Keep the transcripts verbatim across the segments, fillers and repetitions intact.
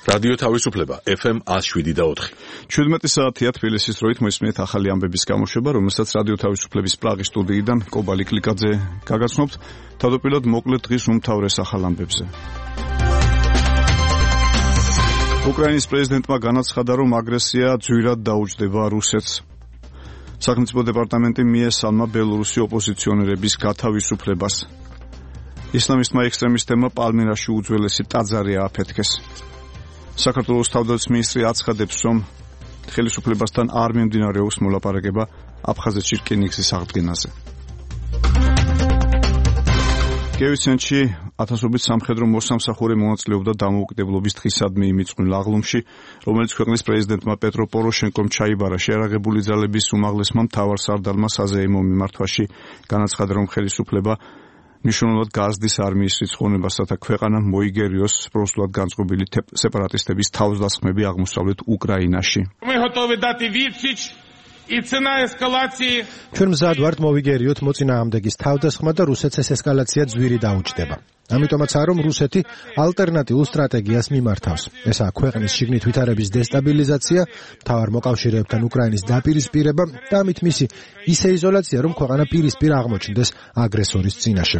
რადიო თავისუფლება ეფ ემ one oh seven და four. შვიდმეტი საათია თბილისის დროით მოისმინეთ ახალი ამბების გამოშვება, რომელსაც რადიო თავისუფლების პრაღის სტუდიიდან კობალი კლიკაძე გაგაცნობთ. თავდაპირველად მოკლედ დღის უმთავრეს ახალ ამბებზე. უკრაინის პრეზიდენტმა განაცხადა, რომ აგრესია ძვირად დაუჯდება რუსეთს. სახელმწიფო დეპარტამენტი მიესალმა ბელორუსი ოპოზიციონერების გათავისუფლებას. ისლამისტმა ექსტრემისტებმა პალმირაში უძველესი ტაძარი ააფეთქეს. საქართველოს თავდაცვის მინისტრი აცხადებს, რომ ხელისუფლებასთან არ მიმდინარეობს მოლაპარაკება აფხაზეთში რკინიგზის აღდგენაზე. კიევის ცენტრში ათასობით სამხედრო მოსამსახურე მონაწილეობდა დამოუკიდებლობის დღისადმი იმიწვნილ აღლუმში, რომელიც ქვეყნის პრეზიდენტმა პეტრო პოროშენკომ ჩაიბარა. შეერაღებული ძალების უმაღლესმა მთავარსარდალმა საზეიმო მიმართვაში განაცხადა, რომ ხელისუფლება მნიშვნელოვნად გაზრდის არმიის რიცხოვნებას, რათა ქვეყანა მოიგერიოს პროსულად განწყობილი სეპარატისტების თავდასხმები აღმოსავლეთ უკრაინაში. ჩვენ მზად ვართ მოვიგერიოთ მოწინააღმდეგის თავდასხმა და რუსეთს ეს ესკალაცია ძვირი დაუჯდება. ამიტომაცაა, რომ რუსეთი ალტერნატიულ სტრატეგიას მიმართავს. ესაა ქვეყნის შიგნით ვითარების დესტაბილიზაცია, მთავარ მოკავშირეებთან უკრაინის დაპირისპირება და ამით მისი ისე იზოლაცია, რომ ქვეყანა პირისპირ აღმოჩნდეს აგრესორის წინაშე.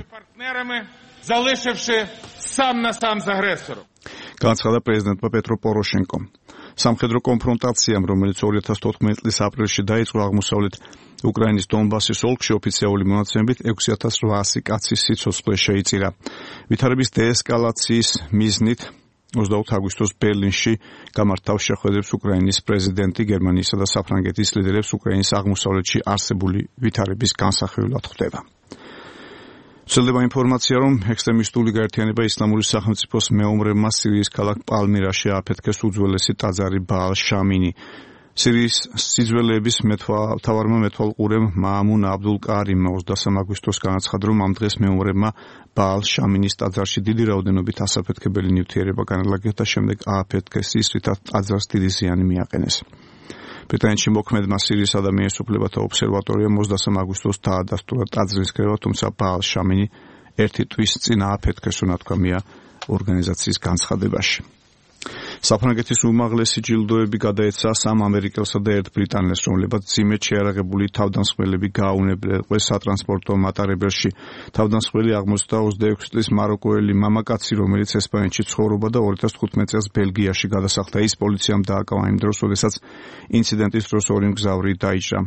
განაცხადა პრეზიდენტმა პეტრო პოროშენკომ. სამხედრო კონფრონტაციამ, რომელიც ორი ათას თოთხმეტი წლის აპრილში დაიწყო აღმოსავლეთ უკრაინის დონბასის ოლქში, ოფიციალური მონაცემებით ექვსი ათას რვაასი კაცის სიცოცხლე შეიწირა. ვითარების დეესკალაციის მიზნით ოცდაოთხ აგვისტოს ბერლინში გამართავს შეხვედრებს უკრაინის პრეზიდენტი, გერმანიისა და საფრანგეთის ლიდერებს უკრაინის აღმოსავლეთში არსებული ვითარების განსახილველად ხვდება. ვრცელდება ინფორმაცია, რომ ექსტრემისტული გაერთიანება ისლამური სახელმწიფოს მეომრებმა სირიის ქალაქ პალმირაში ააფეთქეს უძველესი ტაძარი ბაალ შამინი. სირიის სიძველეების მთავარმა მეთვალყურემ მაამუნ აბდულ კარიმმა ოცდასამ აგვისტოს განაცხადა, რომ ამ დღეს მეომრებმა ბაალ შამინის ტაძარში დიდი რაოდენობით ასაფეთქებელი ნივთიერება განალაგეს და შემდეგ ააფეთქეს ის, რითაც ტაძარს დიდი ზიანი მიაყენეს. ბრიტანეთში მოქმედმა სირიის ადამიანის უფლებათა ობსერვატორიამ ოცდასამ აგვისტოს დაადასტურა ტაძრის კრება, თუმცა ბაალ შამინი ერთი თვის წინ ააფეთქეს, უნათქვამია ორგანიზაციის განცხადებაში. საფრანგეთის უმაღლესი ჯილდოები გადაეცა სამ ამერიკელსა და ერთ ბრიტანელს, რომლებაც მძიმედ შეარაღებული თავდამსხმელები გააუნებლეს სატრანსპორტო მატარებელში. თავდამსხმელი აღმოჩნდა ოცდაექვსი წლის მაროკოელი მამაკაცი, რომელიც ესპანეთში ცხოვრობდა და ორი ათას თხუთმეტი წელს ბელგიაში გადასახლდა. ის პოლიციამ დააკავა იმ დროს, როდესაც ინციდენტის დროს ორი მგზავრი დაიჭრა.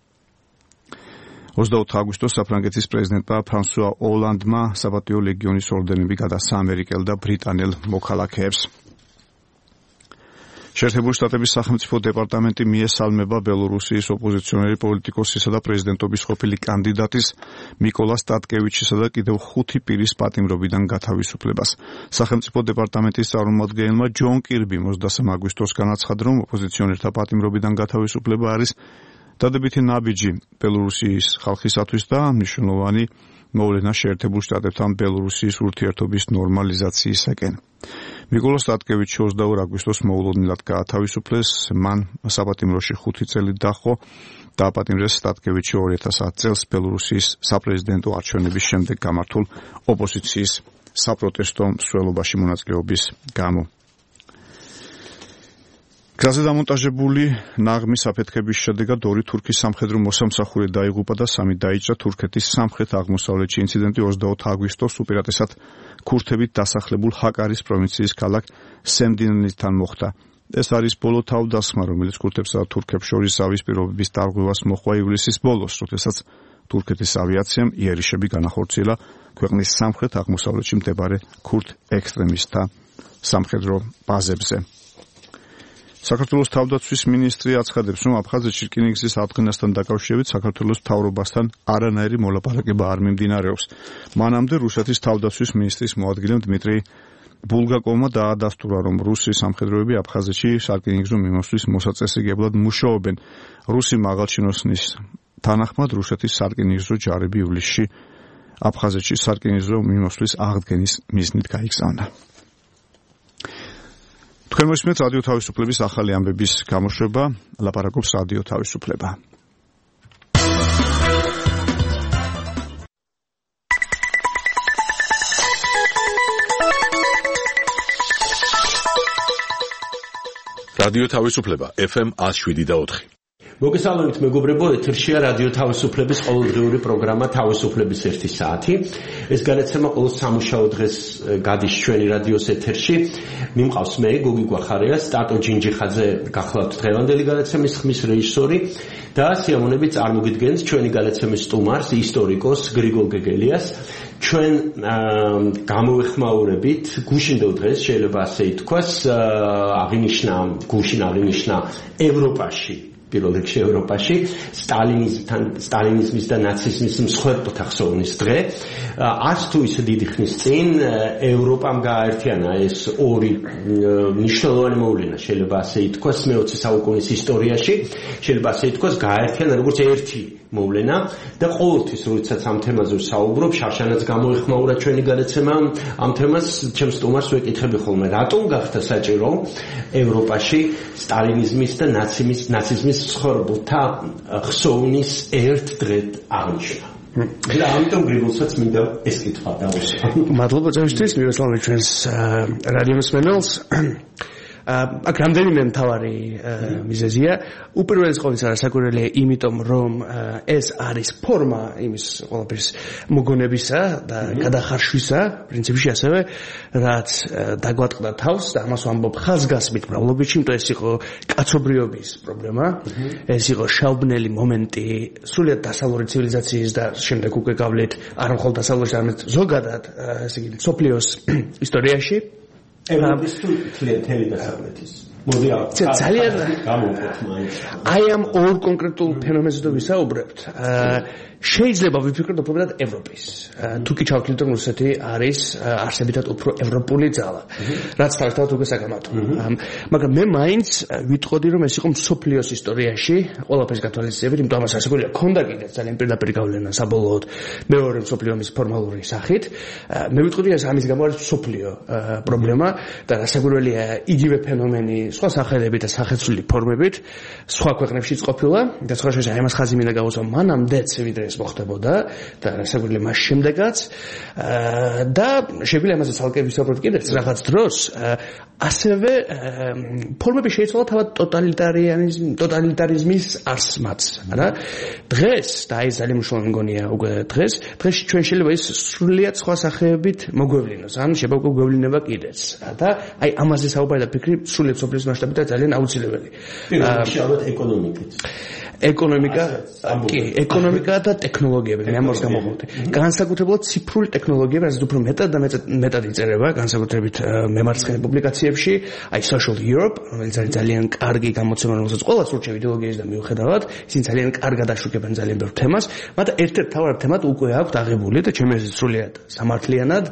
ოცდაოთხ აგვისტოს საფრანგეთის პრეზიდენტმა ფრანსუა ოლანდმა საპატიო ლეგიონის ორდენები გადასცა ამერიკელ და ბრიტანელ მოქალაქეებს. შეერთებული შტატების სახელმწიფო დეპარტამენტი მიესალმება ბელორუსიის ოპოზიციონერი პოლიტიკოსისა და პრეზიდენტობის ყოფილი კანდიდატის მიკოლა სტატკევიჩისა და კიდევ ხუთი პირის პატიმრობიდან გათავისუფლებას. სახელმწიფო დეპარტამენტის წარმომადგენელმა ჯონ კირბიმ ოცდასამ აგვისტოს განაცხადა, რომ ოპოზიციონერთა პატიმრობიდან გათავისუფლება არის დადებითი ნაბიჯი ბელორუსიის ხალხისათვის და მნიშვნელოვანი მოვლენა შეერთებულ შტატებთან ბელორუსიის ურთიერთობის ნორმალიზაციისაკენ. მიკოლა სტატკევიჩი ოცდაორი აგვისტოს მოულოდნელად გაათავისუფლეს, მან საპატიმროში ხუთი წელი დაჰყო. დააპატიმრეს სტატკევიჩი ორი ათას ათი წელს ბელორუსიის საპრეზიდენტო არჩევნების შემდეგ გამართულ ოპოზიციის საპროტესტო მსვლელობაში მონაწილეობის გამო. გზაზე დამონტაჟებული ნაღმის აფეთქების შედეგად ორი თურქის სამხედრო მოსამსახურე დაიღუპა და სამი დაიჭრა. თურქეთის სამხრეთ-აღმოსავლეთში ინციდენტი ოცდაოთხ აგვისტოს უპირატესად ქურთებით დასახლებულ ჰაკარის პროვინციის ქალაქ სემდინისთან მოხდა. ეს არის ბოლო თავდასხმა, რომელიც ქურთებსა და თურქებს შორის ზავის პირობების დარღვევას მოჰყვა ივლისის ბოლოს, როდესაც თურქეთის ავიაციამ იერიშები განახორციელა ქვეყნის სამხრეთ-აღმოსავლეთში მდებარე ქურთ ექსტრემისტთა სამხედრო ბაზებზე. საქართველოს თავდაცვის მინისტრი აცხადებს, რომ აფხაზეთში რკინიგზის აღდგენასთან დაკავშირებით საქართველოს მთავრობასთან არანაირი მოლაპარაკება არ მიმდინარეობს. მანამდე რუსეთის თავდაცვის მინისტრის მოადგილემ დმიტრი ბულგაკოვმა დაადასტურა, რომ რუსი სამხედროები აფხაზეთში სარკინიგზო მიმოსვლის მოსაწესრიგებლად მუშაობენ. რუსი მაღალჩინოსნის თანახმად რუსეთის სარკინიგზო ჯარები ივლისში აფხაზეთში სარკინიგზო მიმოსვლის აღდგენის მიზნით გაიგზავნა. თქვენ მოსმენთ რადიო თავისუფლების ახალი ამბების გამოშვება, ლაპარაკობს რადიო თავისუფლება. რადიო თავისუფლება ეფ ემ one oh seven point four. მოგესალმებით მეგობრებო, ეთერშია რადიო თავისუფლების ყოველდღიური პროგრამა თავისუფლების ერთი საათი. ეს გადაცემა ყოველ სამუშაო დღეს გადის ჩვენი რადიოს ეთერში. მიმყავს მე გოგი გვახარია, სტატო ჯინჯიხაძე გახლავთ დღევანდელი გადაცემის ხმის რეჟისორი და სიამოვნებით წარმოგიდგენთ ჩვენი გადაცემის სტუმარს, ისტორიკოს გრიგოლ გეგელიას. ჩვენ გამოვეხმაურებით გუშინდელ დღეს შეიძლება ასე ითქვას, აღინიშნა გუშინ აღინიშნა ევროპაში პირველ რიგში ევროპაში სტალინიზმთან სტალინიზმის და ნაციზმის მსხვერპლთა ხსოვნის დღე. არც თუ ისე დიდი ხნის წინ ევროპამ გააერთიანა ეს ორი მნიშვნელოვანი მოვლენა, შეიძლება ასე ითქვას, მეოცე საუკუნის ისტორიაში, შეიძლება ასე ითქვას, გააერთიანა როგორც ერთი მოვლენა და ყოველთვის როდესაც ამ თემაზე ვსაუბრობ, შარშანაც გამოეხმაურა ჩვენი გადაცემა ამ თემას, ჩემს სტუმარს ვეკითხები ხოლმე, რატომ გახდა საჭირო ევროპაში სტალინიზმის და ნაციზმის ნაციზმის მსხვერპლთა ხსოვნის ერთ დღედ აღნიშნა. და ამიტომ გრიგოლსაც მინდა ეს კითხვა დავუსვა. მადლობა წევისთვის, მივესალმებით ჩვენს რადიო მსმენელს. აქ რამდენიმე მთავარი მიზეზია. უპირველეს ყოვლისა რასაკვირველია, იმიტომ რომ ეს არის ფორმა იმის ყველაფრის მოგონებისა და გადახარშვისა, პრინციპში ასევე, რაც დაგვატყდა თავს და ამას ვამბობ ხაზგასმით მრავლობითში, იმიტომ ეს იყო კაცობრიობის პრობლემა, ეს იყო შალბნელი მომენტი სრულიად დასავლური ცივილიზაციის და შემდეგ უკვე გავლით არა მხოლოდ დასავლურის, არამედ ზოგადად, ესე იგი, მსოფლიოს ისტორიაში. ევროპის თუ თელი დასავლეთის. მოდი ძალიან გამოვყოთ მაინც. აი ამ ორ კონკრეტულ ფენომენზე თუ ვისაუბრებთ, შეიძლება ვიფიქროთ უბრალოდ ევროპის. თუ კი ჩავთვლით, რომ რუსეთი არის არსებითად უფრო ევროპული ძალა, რაც თავისთავად უკვე საკამათო. მაგრამ მე მაინც ვიტყოდი, რომ ეს იყო მსოფლიოს ისტორიაში ყველაფერს გათვალისწინებით, იმიტომ ამას ასაკურია ქონდა კიდეც ძალიან პირდაპირ გავლენა საბოლოოდ მეორე მსოფლიო ომის ფორმალური სახით. მე ვიტყოდი, ეს ამის გამო არის მსოფლიო პრობლემა და რასაკვირველია, იგივე ფენომენი სხვა სახელებით და სახეცვლილი ფორმებით სხვა ქვეყნებშიც ყოფილა და სხვა შეშ აი ამას ხაზი მინდა გავუსვა მანამდეც ვიდრე ეს მოხდებოდა და რასაკვირველია მას შემდეგაც და შეგვიძლია ამაზე ცალკე ვისაუბროთ კიდეც რაღაც დროს. ასევე ფორმები შეიცვალა თავად ტოტალიტარიანიზმ ტოტალიტარიზმის არსმაც, რა. დღეს და აი ძალიან მნიშვნელოვანი მგონია უკვე დღეს, დღეს ჩვენ შეიძლება ის სრულიად სხვა სახეებით მოგვევლინოს, ან შეიძლება უკვე გვევლინება კიდეც. და აი ამაზე საუბარი და ფიქრი სრულიად სოფლის მასშტაბით ძალიან აუცილებელი. ალბათ ეკონომიკით. ეკონომიკა, კი, ეკონომიკა და ტექნოლოგიები, მე ამას გამოვხდი. განსაკუთრებულად ციფრული ტექნოლოგიები, რაც უფრო მეტად და მეტად იწერება, განსაკუთრებით მემარცხენე პუბლიკაციებში, აი Social Europe, რომელიც არის ძალიან კარგი გამოცემა, რომელსაც ყველას ურჩევ იდეოლოგიის და მიუხედავად, ისინი ძალიან კარგად აშუქებენ ძალიან ბევრ თემას, მაგრამ ერთ-ერთ მთავარ თემად უკვე აქვთ აღებული და ჩემი აზრით სრულიად სამართლიანად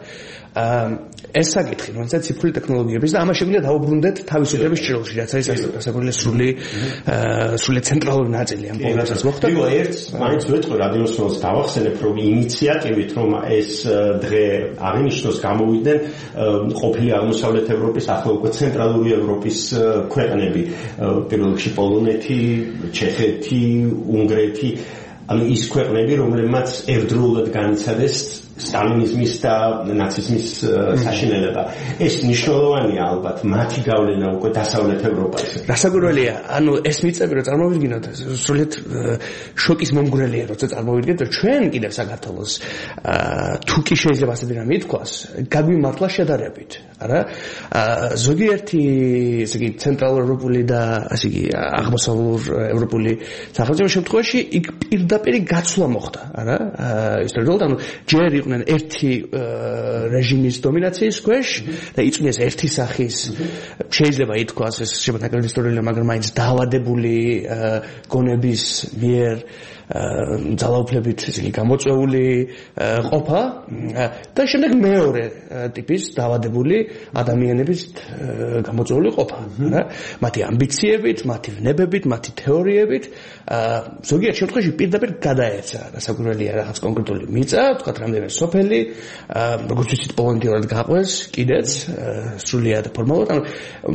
ეს საკითხი, რომელსაც ციფრული ტექნოლოგიების და ამას შეგვიძლია დავუბრუნდეთ თავისუფლების ჭრილში, რაც არის სასაკუთრებო სრული სრული ცენტრალური ნაწილი ამ პრობლემასაც მოხდა. იყო ერთ, მაინც ვეთქვი რადიოსმენელს დავახსენებ, რომ ინიციატივით, რომ ეს დღე აღინიშნოს, გამოვიდნენ ყოფილი აღმოსავლეთ ევროპის, ახლა უკვე ცენტრალური ევროპის ქვეყნები, პირველ რიგში პოლონეთი, ჩეხეთი, უნგრეთი, ანუ ის ქვეყნები, რომლებმაც ერთდროულად განიცადეს სტალინიზმის და ნაციზმის საშინელება. ეს მნიშვნელოვანია ალბათ მათი გავლენა უკვე დასავლეთ ევროპაზე. რასაკვირველია, ანუ ეს მიწები რომ წარმოვიდგინოთ, სრულიად შოკის მომგვრელია, როცა წარმოვიდგინოთ, რომ ჩვენ კიდევ საქართველოს თუ კი შეიძლება ასეთი რამე ითქვას, გაგვიმართლა შედარებით, არა? ზოგიერთი, ესე იგი, ცენტრალურ ევროპული და ასე იგი, აღმოსავლურ ევროპული სახელმწიფოების შემთხვევაში იქ პირდაპირ გაცვლა მოხდა, არა? ისტორიულად, ანუ ჯერ იყვნენ ერთი რეჟიმის დომინაციის ქვეშ და იწვნეს ერთი სახის, შეიძლება ითქვას, ეს შეიძლება ნაკლები ისტორიულია, მაგრამ მაინც დაავადებული გონების მიერ ძალაუფლებით ისე გამოწვეული ყოფა და შემდეგ მეორე ტიპის დაავადებული ადამიანების გამოწვეული ყოფა, რა. მათი ამბიციებით, მათი ვნებებით, მათი თეორიებით ზოგიერთ შემთხვევაში პირდაპირ გადაეცა, რასაკვირველია, რაღაც კონკრეტული მიწა, თქვათ რამდენიმე სოფელი, როგორც ვიცით, პოლონეთიურად გაყვეს კიდეც სრულიად ფორმალურად, ანუ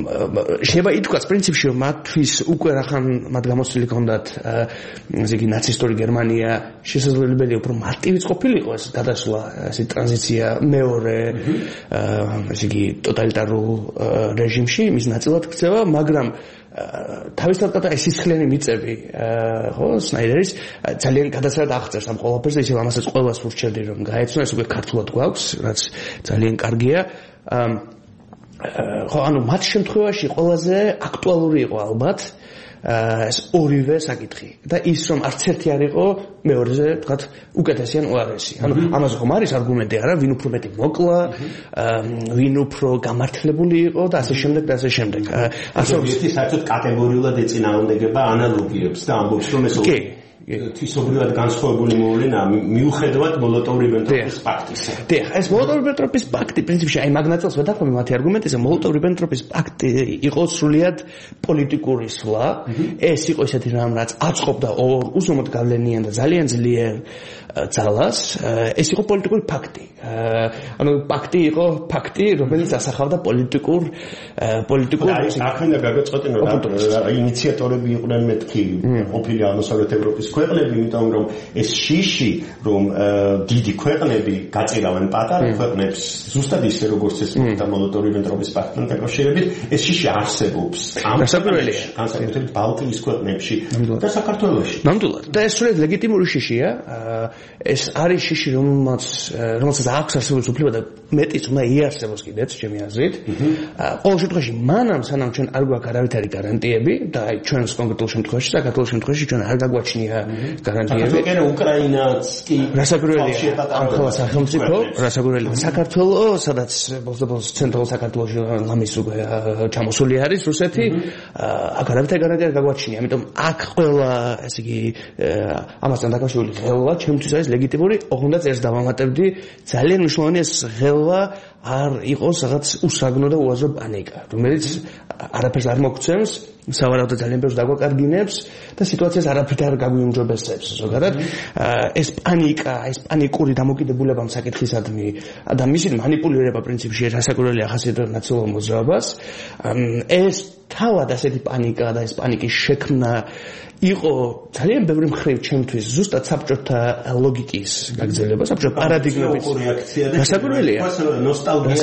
შეიძლება ითქვას პრინციპში, რომ მათთვის უკვე რახან მათ გამოსული ჰქონდათ ესე იგი ნაცისტური ფაშისტური გერმანია შესაძლებელია უფრო მარტივიც ყოფილიყო ეს გადასვლა ესე ტრანზიცია მეორე ესე იგი ტოტალიტარულ რეჟიმში მის ნაწილად ქცევა მაგრამ თავისთავად კატა ეს სისხლიანი მიწები ხო სნაიდერის ძალიან გადასარად აღწერს ამ ყველაფერს და ისევ ამასაც ყველას ვურჩევდი რომ გაეცნო ეს უკვე ქართულად გვაქვს რაც ძალიან კარგია ხო ანუ მათ შემთხვევაში ყველაზე აქტუალური იყო ალბათ ეს ორივე საკითხი და ის რომ არც ერთი არ იყო მეორეზე თქვათ უკეთესი ან უარესი ანუ ამაზე ხომ არის არგუმენტი არა ვინ უფრო მეტი მოკლა ვინ უფრო გამართლებული იყო და ასე შემდეგ და ასე შემდეგ ასე ერთი საერთოდ კატეგორიულად ეწინააღმდეგება ანალოგიებს და ამბობს რომ ეს თვისობრივად განსხვავებული მოვლენა მიუხედავად მოლოტოვ-რიბენტროპის პაქტისა. დიახ, ეს მოლოტოვ-რიბენტროპის პაქტი პრინციპში აი მაგ ნაწილს ვედახმები მათი არგუმენტისა მოლოტოვ-რიბენტროპის პაქტი იყო სრულიად პოლიტიკური სვლა. ეს იყო ისეთი რამ რაც აწყობდა ორ უზომოდ გავლენიან და ძალიან ძლიერ ძალას. ეს იყო პოლიტიკური ფაქტი. ანუ პაქტი იყო ფაქტი, რომელიც ასახავდა პოლიტიკურ პოლიტიკურ აქენა გაგაწყვეტინო რა ინიციატორები იყვნენ მეთქი ყოფილი აღმოსავლეთ ევროპის ქვეყნები, იმიტომ რომ ეს შიში რომ დიდი ქვეყნები გაწირავენ პატარა ქვეყნებს ზუსტად ისე როგორც ეს და მოლოტოვ-რიბენტროპის პაქტთან დაკავშირებით ეს შიში არსებობს ამ საკუთრებელია განსაკუთრებით ბალტიის ქვეყნებში და საქართველოში. ნამდვილად და ეს სრულიად ლეგიტიმური შიშია ეს არის შიში რომელსაც რომელსაც აქვს არსებობის უფლება და მეტიც უნდა იარსებოს კიდეც ჩემი აზრით. ყოველ შემთხვევაში მანამ სანამ ჩვენ არ გვაქვს არავითარი გარანტიები და აი ჩვენს კონკრეტულ შემთხვევაში საქართველოს შემთხვევაში ჩვენ არ გაგვაჩნია გარანტიები. საქართველოს უკრაინაც კი რასაკვირველია ამ ხელა სახელმწიფო რასაკვირველია საქართველოს სადაც ბოლოს ცენტრალურ საქართველოში ლამის უკვე ჩამოსული არის რუსეთი აქ არავითარი გარანტია არ გაგვაჩნია ამიტომ აქ ყველა ესე იგი ამასთან დაკავშირებული ხელა ჩემთვის არის ლეგიტიმური ოღონდ ერთს დავამატებდი ძალიან მნიშვნელოვანი ეს ხელა არ იყოს რაღაც უსაგნო და უაზრო პანიკა რომელიც არაფერს არ მოგცემს სავარაუდოდ ძალიან ბევრს დაგვაკარგინებს და სიტუაციას არაფრით არ გაგვიუმჯობესებს ზოგადად ეს პანიკა ეს პანიკური დამოკიდებულება ამ საკითხისადმი და მისი მანიპულირება პრინციპში რასაკვირველი ახასიათებს ნაცნობ მოძრაობას ეს თავად ასეთი პანიკა და ეს პანიკის შექმნა იყო ძალიან ბევრი მხრივ ჩემთვის ზუსტად საბჭოთა ლოგიკის გაგრძელება, საბჭოთა პარადიგმების რეაქცია და რასაკვირველია. ნოსტალგია.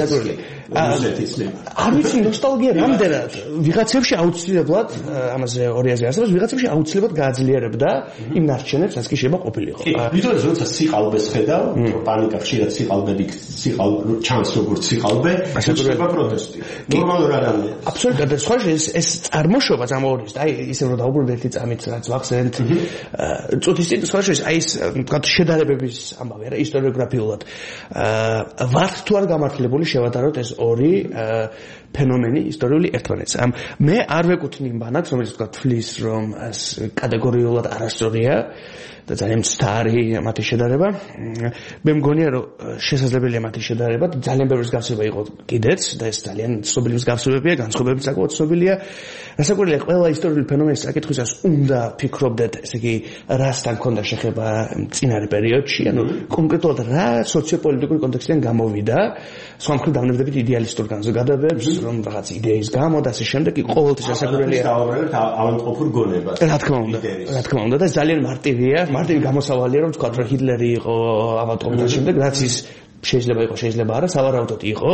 არ ვიცი ნოსტალგია რამდენად ვიღაცებში აუცილებლად ამაზე ორი აზრი არსებობს, ვიღაცებში აუცილებლად გააძლიერებდა იმ ნარჩენებს, რაც კი შეიძლება ყოფილიყო. იმიტომ რომ როცა სიყალბეს ხედავ, პანიკა ხშირად სიყალბედი სიყალბე ჩანს როგორც სიყალბე, შეიძლება პროტესტი. ნორმალურ არ არის. აბსოლუტურად და სხვა ეს ეს წარმოშობა ამორის და აი ისე რომ დაუბრუნდეთ ერთი წამით რაც ვახსენეთ წუთის წინ სხვა შეიძლება აი ეს თქვა შედარებების ამბავი არა ისტორიოგრაფიულად ვართ თუ არ გამართლებული შევადაროთ ეს ორი ფენომენი ისტორიული ერთმანეთს. მე არ ვეკუთვნი იმ ბანაკს რომელიც თქვა თვლის რომ ეს კატეგორიულად არასწორია და ძალიან მცდარი მათი შედარება. მე მგონია რომ შესაძლებელია მათი შედარება და ძალიან ბევრი მსგავსება იყო კიდეც და ეს ძალიან ცნობილი მსგავსებებია, განსხვავებები საკმაოდ ცნობილია. რასაკვირველია ყველა ისტორიული ფენომენის საკითხვისას უნდა ფიქრობდეთ, ესე იგი, რასთან ქონდა შეხება წინარე პერიოდში, ანუ კონკრეტულად რა სოციოპოლიტიკური კონტექსტიდან გამოვიდა, სხვა მხრივ დავნებდებით იდეალისტურ განზოგადებებს, რომ რაღაც იდეის გამო და ასე შემდეგ, ყოველთვის რასაკვირველია დავაბრალეთ ავადმყოფურ გონებას. რა თქმა უნდა, რა თქმა უნდა და ძალიან მარტივია მარტივი გამოსავალია რომ თქვა რომ ჰიტლერი იყო ავადმყოფთა შემდეგ რაც ის შეიძლება იყო შეიძლება არა სავარაუდოდ იყო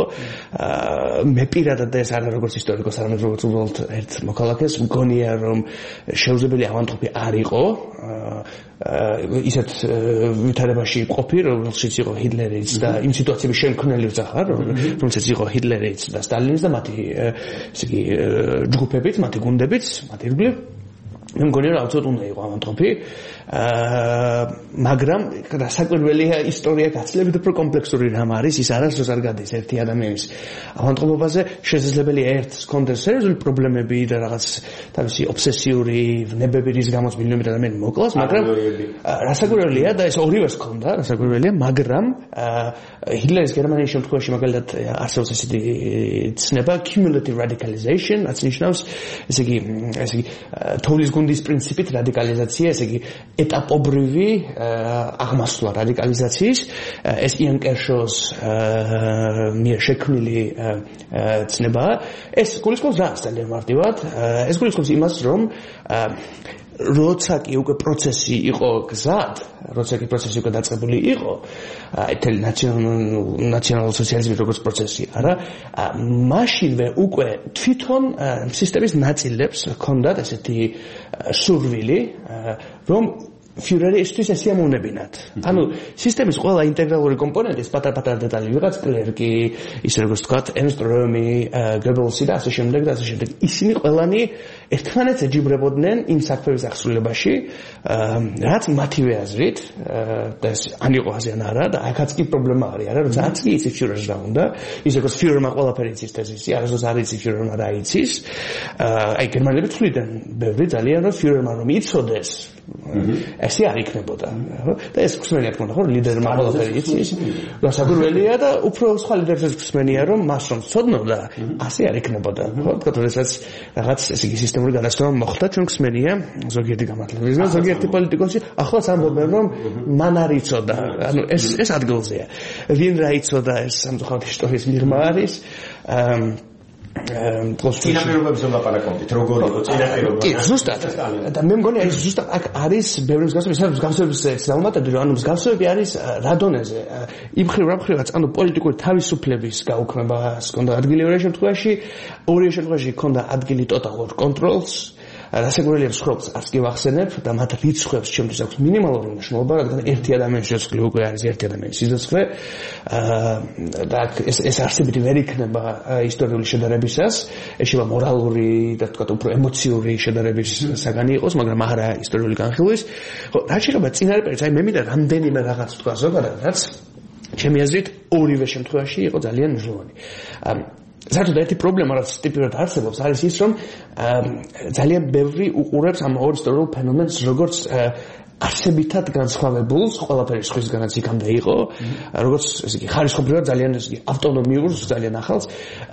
მე პირადად და ეს არ როგორც ისტორიკოს არამედ როგორც უბრალოდ ერთ მოქალაქეს მგონია რომ შეუძლებელი ავადმყოფი არ იყო ისეთ ვითარებაში ყოფი რომელშიც იყო ჰიტლერიც და იმ სიტუაციების შემქმნელი ვწახარ რომელშიც იყო ჰიტლერიც და სტალინიც და მათი ესე იგი ჯგუფებიც მათი გუნდებიც მათი ირგვლივ მე მგონია რომ აუცილებლად უნდა იყო ავადმყოფი მაგრამ რასაკვირველია ისტორია გაცილებით უფრო კომპლექსური რამ არის ის არასდროს არ გადის ერთი ადამიანის ავადმყოფობაზე შესაძლებელია ერთს ჰქონდეს სერიოზული პრობლემები და რაღაც თავისი ობსესიური ვნებები რის გამოც მილიონობით ადამიანი მოკლას მაგრამ რასაკვირველია და ეს ორივეს ჰქონდა რასაკვირველია მაგრამ ჰიტლერის გერმანიის შემთხვევაში მაგალითად არსებობს ესეთი ცნება cumulative radicalization რაც ნიშნავს ესე იგი ესე იგი თოვლის გუნდის პრინციპით რადიკალიზაცია ესე იგი ეტაპობრივი აღმასვლა რადიკალიზაციის ეს იან კერშოს მიერ შექმნილი ცნება ეს გულისხმობს რას ძალიან მარტივად ეს გულისხმობს იმას რომ როცა კი უკვე პროცესი იყო გზად, როცა კი პროცესი უკვე დაწყებული იყო, ეთელი ნაციონალური სოციალიზმის როგორც პროცესი, არა, მაშინვე უკვე თვითონ სისტემის ნაწილებს ჰქონდათ ესეთი სურვილი, რომ Führeri estus esiamunebinat. Anu, sistemis ყველა ინტეგრალური კომპონენტის პატარ-პატარ დეტალი ვიღაც კლერკი, ისე როგორც თქვა, Ernst Röhm, Goebbels და ასე შემდეგ და ასე შემდეგ. ისინი ყველანი ერთმანეთს ეჯიბრებოდნენ იმ საქმეების აღსრულებაში, რაც მათივე აზრით, და ეს ან იყო ასე ან არა, და აქაც კი პრობლემა არის, არა, როცა აცი იცის Führerს რა უნდა, ისე როგორც Führerმა ყველაფერი იცის თეზისი, არასდროს არ იცის Führerმა რა იცის. აი გერმანელები თვლიდნენ ბევრი ძალიან რომ Führerმა რომ იცოდეს ესე არ იქნებოდა. და ეს ხსმენია თქო, ხო, ლიდერმა ყველაფერი იცის, გასაგურველია და უფრო სხვა ლიდერებს ხსმენია რომ მას რომ ცოდნობდა, ასე არ იქნებოდა. ხო, თქო, როდესაც რაღაც ესე იგი სისტემური გადასტურება მოხდა, ჩვენ ხსმენია ზოგიერთი გამართლების და ზოგიერთი პოლიტიკოსი ახლაც ამბობენ რომ მან არ იცოდა. ანუ ეს ეს ადგილზეა. ვინ რა იცოდა ეს სამწუხაროდ ისტორიის მიღმა არის. წინაპირობებზე ვლაპარაკობთ, როგორ იყო წინაპირობა? კი, ზუსტად. და მე მგონი ეს ზუსტად აქ არის ბევრი მსგავსება, ეს მსგავსების ძალმატები, რომ ანუ მსგავსებები არის რა დონეზე? იმ ხრივ რა ხრივაც, ანუ პოლიტიკური თავისუფლების გაუქმებას ჰქონდა ადგილი ორივე შემთხვევაში, ორივე შემთხვევაში ჰქონდა ადგილი ტოტალურ კონტროლს. რასაკვირველია სხობს არც კი ვახსენებ და მათ რიცხვებს ჩემთვის აქვს მინიმალური მნიშვნელობა, რადგან ერთი ადამიანის სიცოცხლე უკვე არის ერთი ადამიანის სიცოცხლე. და ეს ეს არსებითი ვერ იქნება ისტორიული შედარებისას, ეშება მორალური და თქვა უფრო ემოციური შედარების საგანი იყოს, მაგრამ არა ისტორიული განხილვის. ხო, რა შეიძლება წინარეპერიც, აი მე მინდა რამდენიმე რაღაც თქვა ზოგადად, რაც ჩემი აზრით ორივე შემთხვევაში იყო ძალიან მნიშვნელოვანი. საერთოდ ერთი პრობლემა რაც ტიპიურად არსებობს არის ის რომ ძალიან ბევრი უყურებს ამ ორ ისტორიულ ფენომენს როგორც არსებითად განსხვავებულს, ყველაფერი სხვისგანაც იქამდე იყო, როგორც ესე იგი ხარისხობრივად ძალიან ესე იგი ავტონომიურს, ძალიან ახალს.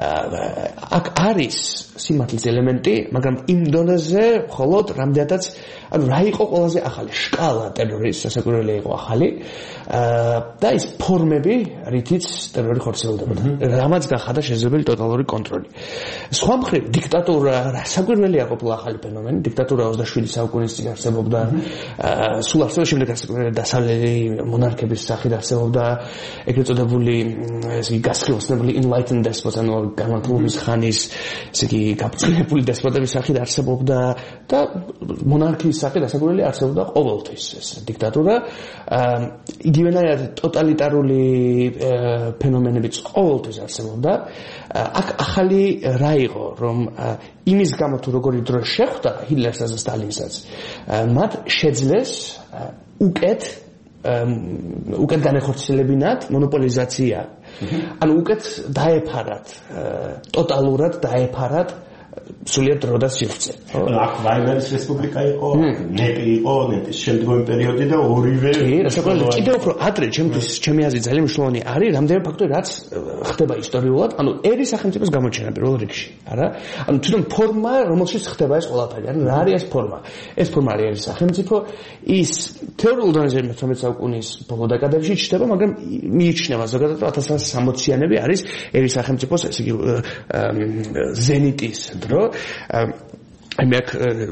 აქ არის სიმართლის ელემენტი, მაგრამ იმ დონეზე მხოლოდ რამდენადაც, ანუ რა იყო ყველაზე ახალი შკალა ტერორის, სასაკვირველია იყო ახალი და ის ფორმები, რითიც ტერორი ხორციელდებოდა. რამაც გახადა შესაძლებელი ტოტალური კონტროლი. სხვა მხრივ, დიქტატურა სასაკვირველია ყოფილა ახალი ფენომენი, დიქტატურა ოცდაშვიდი საუკუნის წინ არსებობდა. სულ არსებობს შემდეგ ასაკურელი დასავლელი მონარქების სახით არსებობდა ეგრეთ წოდებული ესე იგი გასხილოსნებული enlightened despots, ანუ განმავლობის ხანის ესე იგი გაბწყინებული დესპოტების სახით არსებობდა და მონარქიის სახით ასაკურელი არსებობდა ყოველთვის ეს დიქტატურა. იგივენაირად ტოტალიტარული ფენომენებიც ყოველთვის არსებობდა. აქ ახალი რა იყო, რომ იმის გამო თუ როგორი დრო შეხვდა ჰიტლერსა და სტალინსაც, მათ შეძლეს უკეთ უკეთ განეხორციელებინათ მონოპოლიზაცია. ანუ უკეთ დაეფარათ, ტოტალურად დაეფარათ სულიად დრო და სივრცე. აქ ვაიმარის რესპუბლიკა იყო, ნეტი იყო, ნეტის შემდგომი პერიოდი და ორივე. კი, რასაკვირველია, კიდევ უფრო ადრე ჩემთვის ჩემი აზრით ძალიან მნიშვნელოვანი არის რამდენიმე ფაქტორი, რაც ხდება ისტორიულად, ანუ ერის სახელმწიფოს გამოჩენა პირველ რიგში, არა? ანუ თვითონ ფორმა, რომელშიც ხდება ეს ყველაფერი, არა? რა არის ეს ფორმა? ეს ფორმა არის ერის სახელმწიფო, ის თეორიულ დონეზე მეთორმეტე საუკუნის ბოლო დეკადებში ჩნდება, მაგრამ მიიჩნევა ზოგადად ათას სამასი სამოციანები არის ერის სახელმწიფოს ესე იგი ზენიტის დრო. აი მე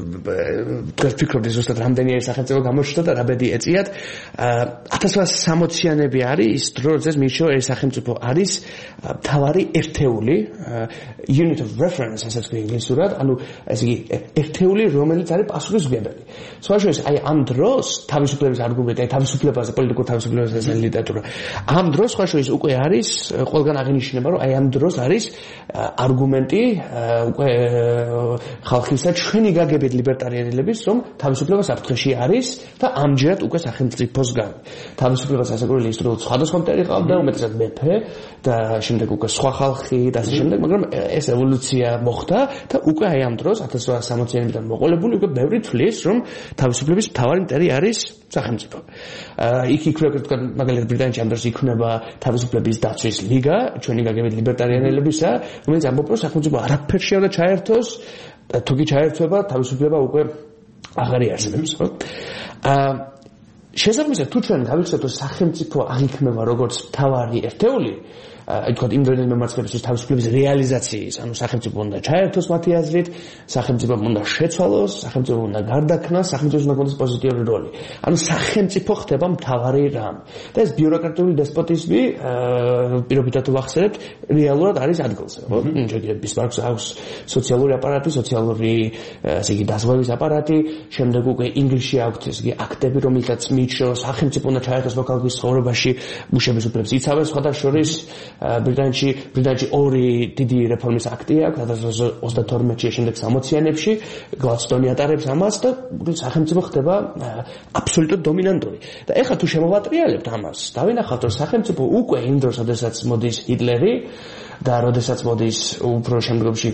აქ ფიქრობდი ზუსტად რამდენი არის სახელმწიფო გამოჩნდა და რა ბედი ეწიათ. ათას სამასი სამოციანები არის ის დრო, როდესაც მიიჩნევა ეს სახელმწიფო არის მთავარი ერთეული, unit of reference, ასაც ქვია ინგლისურად, ანუ ესე იგი ერთეული, რომელიც არის პასუხისმგებელი. სხვაშორის აი ამ დროს თავისუფლების არგუმენტი, აი თავისუფლებაზე, პოლიტიკურ თავისუფლებაზე ლიტერატურა. ამ დროს სხვაშორის უკვე არის ყველგან აღინიშნება, რომ აი ამ დროს არის არგუმენტი უკვე ხალხისა ჩვენი გაგებით ლიბერტარიანელების, რომ თავისუფლება საფრთხეში არის და ამჯერად უკვე სახელმწიფოსგან. თავისუფლებას ასაკურველი ისტორიულად სხვადასხვა მტერი ყავდა, უმეტესად მეფე და შემდეგ უკვე სხვა ხალხი და ასე შემდეგ, მაგრამ ეს ევოლუცია მოხდა და უკვე აი ამ დროს ათას სამასი სამოციანებიდან მოყოლებული უკვე ბევრი თვლის, რომ თავისუფლების მთავარი მტერი არის სახელმწიფო. იქ იქნება თქვა მაგალითად ბრიტანეთში ამ დროს იქნება თავისუფლების დაცვის ლიგა, ჩვენი გაგებით ლიბერტარიანელებისა, რომელიც ამბობს, რომ სახელმწიფო არაფერში უნდა ჩაერთოს და თუ კი ჩაერთვება, თავისუფლება უკვე აღარ იარსებებს, ხო? აა შესაბამისად, თუ ჩვენ გავიხსენებთ, რომ სახელმწიფო აღიქმება როგორც მთავარი ერთეული, აი თქვა იმდროინდელი მემარცხენეების თავისუფლების რეალიზაციის, ანუ სახელმწიფო უნდა ჩაერთოს მათი აზრით, სახელმწიფო უნდა შეცვალოს, სახელმწიფო უნდა გარდაქმნას, სახელმწიფოს უნდა კონდეს პოზიტიური როლი. ანუ სახელმწიფო ხდება მთავარი რამ. და ეს ბიუროკრატიული დესპოტიზმი პირობითად ვახსენებთ, რეალურად არის ადგილზე, ხო? ჯერ ბისმარკს აქვს სოციალური აპარატი, სოციალური ესე იგი დაზღვევის აპარატი, შემდეგ უკვე ინგლისში აქვს ესე იგი აქტები, რომელთაც მიიჩნევა სახელმწიფო უნდა ჩაერთოს ლოკალურ ცხოვრებაში, მუშების უფლებებს იცავენ სხვადასხვა შორის ბრიტანეთში ბრიტანეთში ორი დიდი რეფორმის აქტი აქვს ათას რვაასი ოცდათორმეტში შემდეგ სამოციანებში გლადსტონი ატარებს ამას და სახელმწიფო ხდება აბსოლუტურად დომინანტური და ეხლა თუ შემოვატრიალებთ ამას დავინახავთ რომ სახელმწიფო უკვე იმ დროს როდესაც მოდის ჰიტლერი და როდესაც მოდის უფრო შემდგომში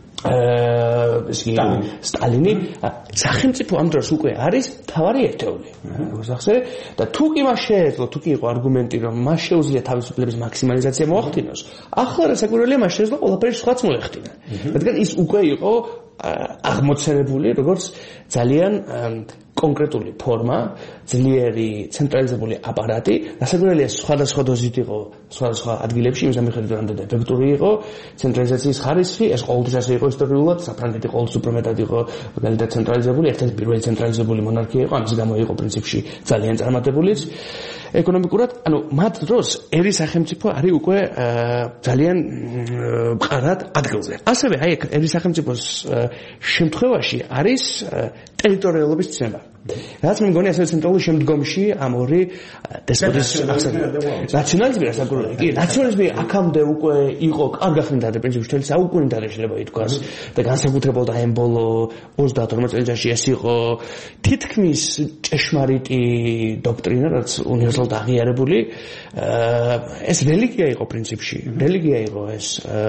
სტალინი სახელმწიფო ამ დროს უკვე არის თავარი ერთეული გასახსენე და თუ კი მას შეეძლო თუ კი იყო არგუმენტი რომ მას შეუძლია თავისუფლების მაქსიმალიზაცია მოახდინოს ახლა რა საკვირველია მას შეეძლო ყველაფერი სხვაც მოეხდინა რადგან ის უკვე იყო აღმოცენებული როგორც ძალიან კონკრეტული ფორმა, ძლიერი ცენტრალიზებული აპარატი, რასაკვირველია სხვადასხვა დოზით იყო სხვადასხვა ადგილებში, იმის მიხედვით რამდენად ეფექტური იყო ცენტრალიზაციის ხარისხი, ეს ყოველთვის ასე იყო ისტორიულად, საფრანგეთი ყოველთვის უფრო მეტად იყო მაგალითად ცენტრალიზებული, ერთ-ერთი პირველი ცენტრალიზებული მონარქია იყო, ამის გამო იყო პრინციპში ძალიან წარმატებულიც ეკონომიკურად, ანუ მათ დროს ერის სახელმწიფო არის უკვე ძალიან მყარად ადგილზე. ასევე აი ეგ ერის სახელმწიფოს შემთხვევაში არის ტერიტორიულობის ცნება. რაც მე მგონი ასევე ცენტრალური შემდგომში ამ ორი დესპოტის ნაციონალიზმი რასაკვირველია კი ნაციონალიზმი აქამდე უკვე იყო კარგახნიდან და პრინციპში მთელი საუკუნიდან შეიძლება ითქვას და განსაკუთრებულად აი ამ ბოლო ოცდაათორმეტ წელიწადში ეს იყო თითქმის ჭეშმარიტი დოქტრინა რაც უნივერსალურად აღიარებული ეს რელიგია იყო პრინციპში რელიგია იყო ეს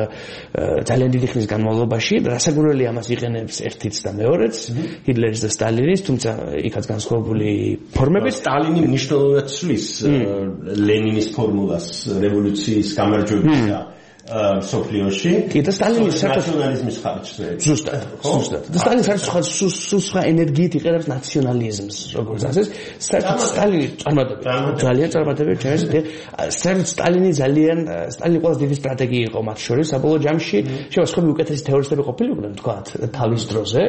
ძალიან დიდი ხნის განმავლობაში და რასაკვირველია ამას იყენებს ერთიც და მეორეც ჰიტლერის და სტალინის თუმცა იქაც განსხვავებული ფორმებით სტალინი მნიშვნელოვნად ცვლის ლენინის ფორმულას რევოლუციის გამარჯვებისა სოფლიოში კი და სტალინის ნაციონალიზმის ხარჯზე ზუსტად ზუსტად და სტალინის არის სხვა ენერგიით იყენებს ნაციონალიზმს როგორც ასეს საერთოდ სტალინი წარმატებული ძალიან წარმატებული ჩაეს საერთოდ სტალინი ძალიან სტალინი ყველაზე დიდი სტრატეგია იყო მათ შორის საბოლოო ჯამში შეიძლება სხვები უკეთესი თეორისტები ყოფილიყვნენ თქვათ თავის დროზე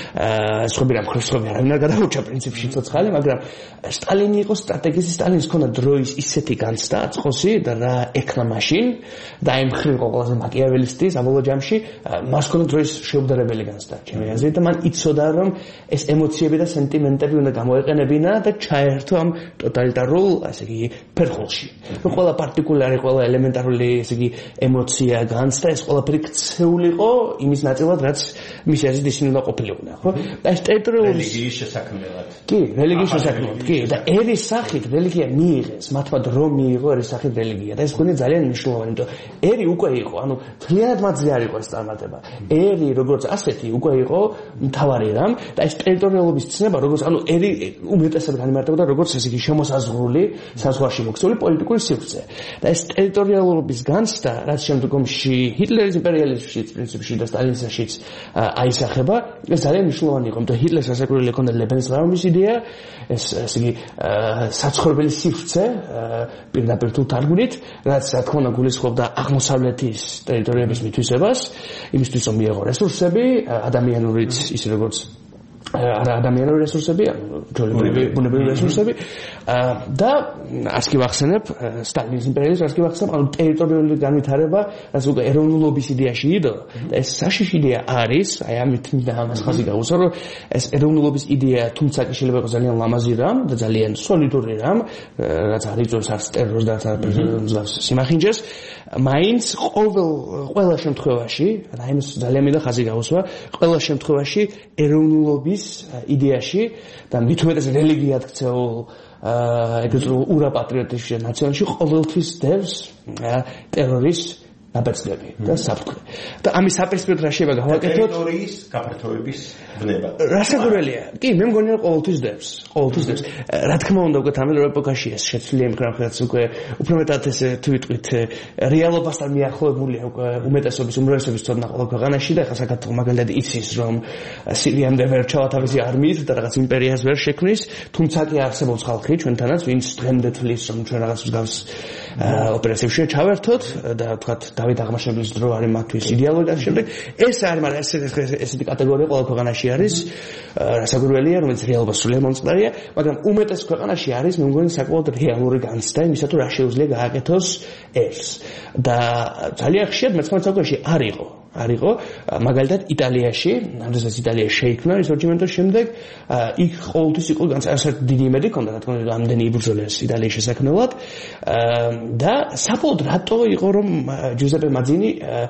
სხვები რა მხრესხები არავინ არ გადაურჩა პრინციპში ცოცხალი მაგრამ სტალინი იყო სტრატეგისტი სტალინის ქონდა დროის ისეთი განცდა აწყოსი და რა ექნა მაშინ და იმ იყო ყველაზე მაკიაველისტი საბოლოო ჯამში მას ქონდა დროის შეუდგენელი განცდა ჩემი აზრით და მან იცოდა რომ ეს ემოციები და სენტიმენტები უნდა გამოეყენებინა და ჩაერთო ამ ტოტალიტარულ ასე იგი ფერხულში რომ ყველა პარტიკულარი ყველა ელემენტარული ასე იგი ემოცია განცდა ეს ყველაფერი ქცეულიყო იმის ნაწილად რაც მისი აზრით ისინი უნდა ყოფილიყვნენ ხო და ეს ტერიტორიული რელიგიის შესაქმნელად კი რელიგიის შესაქმნელად კი და ერის სახით რელიგია მიიღეს მათმა დრო მიიღო ერის სახით რელიგია და ეს გონია ძალიან მნიშვნელოვანი იმიტომ ერი უკვე იყო, ანუ თლიანად მათზე არ იყო ეს წარმატება. ერი როგორც ასეთი უკვე იყო მთავარი რამ და ეს ტერიტორიულობის ცნება როგორც ანუ ერი უმეტესად განმარტებოდა როგორც ესე იგი შემოსაზღვრული საზღვარში მოქცეული პოლიტიკური სივრცე. და ეს ტერიტორიულობის განცდა, რაც შემდგომში ჰიტლერის იმპერიალიზმში პრინციპში და სტალინისაშიც აისახება, ეს ძალიან მნიშვნელოვანი იყო, იმიტომ ჰიტლერს რასაკვირველია ჰქონდა ლებენსრაუმის იდეა, ეს ესე იგი საცხოვრებელი სივრცე პირდაპირ თუ თარგმნით, რაც რა თქმა უნდა გულისხმობდა აღმოსავლეთის ტერიტორიების მითვისებას, იმისთვის რომ მიეღო რესურსები, ადამიანურიც ისე როგორც არა ადამიანური რესურსები, ჯოლიბური ბუნებრივი რესურსები და არც კი ვახსენებ სტალინის იმპერიალიზმს, არც კი ვახსენებ ანუ ტერიტორიული განვითარება, რაც უკვე ეროვნულობის იდეაში იდო და ეს საშიში იდეა არის, აი ამით მინდა ამას ხაზი გავუსვა, რომ ეს ეროვნულობის იდეა თუმცა კი შეიძლება იყოს ძალიან ლამაზი რამ და ძალიან სოლიდური რამ, რაც არ იწვევს არც ტერორს და არც სიმახინჯეს, მაინც ყოველ ყველა შემთხვევაში, და იმის ძალიან მინდა ხაზი გავუსვა, ყველა შემთხვევაში ეროვნულობის იდეაში და მით უმეტეს რელიგიად ქცეულ ეგრეთ ურაპატრიოტიზმში ნაციონალში ყოველთვის დევს ტერორის ნაბეჭდები და საფრთხე. და ამის საპერსპექტივო რა შეიძლება გავაკეთოთ? ტერიტორიის გაფართოების ვნება. რასაკვირველია. კი, მე მგონი რომ ყოველთვის დებს, ყოველთვის დებს. რა თქმა უნდა, უკვე თანამედროვე ეპოქაში ეს შეცვლილი ემიგრანტებიც უკვე უფრო მეტად ესე თუ ვიტყვით, რეალობასთან მიახლოებულია უკვე უმეტესობის, უმრავლესობის ცოდნა ყოველ ქვეყანაში და ხა საქართველოს მაგალითად იცის რომ სირიამდე ვერ ჩავა თავისი არმიით და რაღაც იმპერიას ვერ შექმნის, თუმცა კი არსებობს ხალხი ჩვენთანაც, ვინც დღემდე თვლის რომ ჩვენ რაღაც მსგავს ოპერაციებში ჩავერთოთ და თქვათ დავით აღმაშენებლის დრო არის მათთვის იდეალური და შემდეგ ეს არის, მაგრამ ესეთი კატეგორია ყოველ ქვეყანაში არის, რასაკვირველია, რომელიც რეალობას სრულიად მომწყდარია, მაგრამ უმეტეს ქვეყანაში არის, მე მგონი საკმაოდ რეალური განცდა იმისა, თუ რა შეუძლია გააკეთოს ეს. და ძალიან ხშირად მეცხრამეტე საუკუნეში არ იყო არ იყო მაგალითად იტალიაში, როდესაც იტალია შეიქმნა რისორჯიმენტოს შემდეგ, იქ ყოველთვის იყო განსაკუთრებით დიდი იმედი ჰქონდა, რა თქმა უნდა, ამდენი იბრძოლეს იტალიის შესაქმნელად და საბოლოოდ რატო იყო რომ ჯუზეპე მაძინი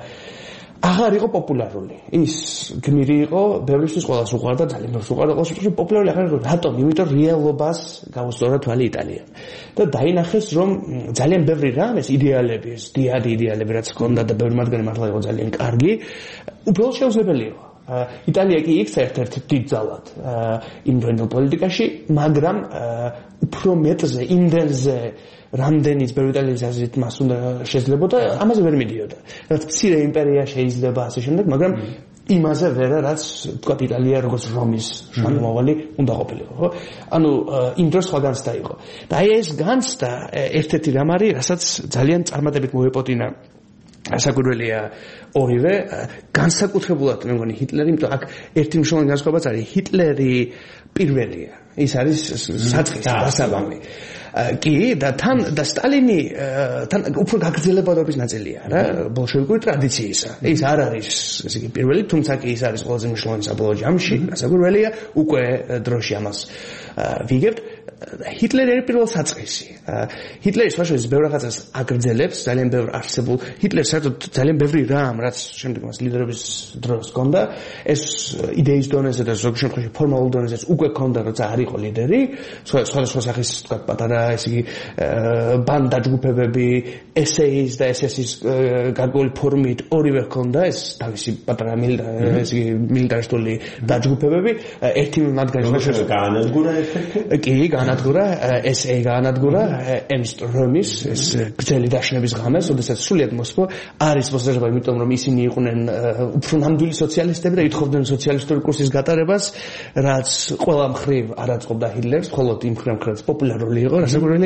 აღარ იყო პოპულარული. ის გმირი იყო, ბევრისთვის ყველას უყვარდა, ძალიან ბევრს უყვარდა, ყოველ შემთხვევაში პოპულარული აღარ იყო. რატომ? იმიტომ რეალობას გაუსწორა თვალი იტალიამ. და დაინახეს, რომ ძალიან ბევრი რამ ეს იდეალები, ეს დიადი იდეალები რაც ჰქონდა და ბევრი მათგანი მართლა იყო ძალიან კარგი, უბრალოდ შეუძლებელი იყო. იტალია კი იქცა ერთ-ერთ დიდ ძალად იმ დროინდელ პოლიტიკაში, მაგრამ უფრო მეტზე, იმდენზე რამდენიც ბევრი იტალიის აზრით მას უნდა შეძლებოდა, ამაზე ვერ მიდიოდა. რაც მცირე იმპერია შეიძლება ასე შემდეგ, მაგრამ იმაზე ვერა, რაც თქვა იტალია როგორც რომის შთამომავალი უნდა ყოფილიყო, ხო? ანუ იმ დროს სხვა განცდა იყო. და აი ეს განცდა ერთ-ერთი რამ არის, რასაც ძალიან წარმატებით მოეპოტინა ასაკურველია ორივე, განსაკუთრებულად მე მგონი ჰიტლერი, იმიტომ აქ ერთი მნიშვნელოვანი განსხვავებაც არის, ჰიტლერი პირველია. ის არის საწყისი დასაბამი. კი და თან და სტალინი თან უფრო გაგრძელებადობის ნაწილია რა ბოლშევიკური ტრადიციისა. ის არ არის ესე იგი პირველი, თუმცა კი ის არის ყველაზე მნიშვნელოვანი საბოლოო ჯამში, ასაკურველია, უკვე დროში ამას ვიგებთ. ჰიტლერი არის პირველ საწყისი. ჰიტლერი სხვაშორის ბევრ რაღაცას აგრძელებს, ძალიან ბევრ არსებულ ჰიტლერს საერთოდ ძალიან ბევრი რამ, რაც შემდეგ მას ლიდერობის დროს ჰქონდა, ეს იდეის დონეზე და ზოგ შემთხვევაში ფორმალურ დონეზე უკვე ჰქონდა, როცა არ იყო ლიდერი, სხვადასხვა სახის თქვა პატარა ესე იგი ბანდა ჯგუფებები, ეს ეის და ეს ესის გარკვეული ფორმით ორივე ჰქონდა, ეს თავისი პატარა ესე იგი მილიტარისტული დაჯგუფებები, ერთი მათგანი შემთხვევაში გაანადგურა ერთ-ერთი. კი, გაანადგურა, ეს ე გაანადგურა, ემს რომის, ეს გრძელი დაშნების ღამეს, როდესაც სრულიად მოსპო არის მოსაჯება, იმიტომ რომ ისინი იყვნენ უფრო ნამდვილი სოციალისტები და ითხოვდნენ სოციალისტური კურსის გატარებას, რაც ყველა მხრივ არ აწყობდა ჰიტლერს, მხოლოდ იმ მხრივ პოპულარული იყო, რასაკვირველია.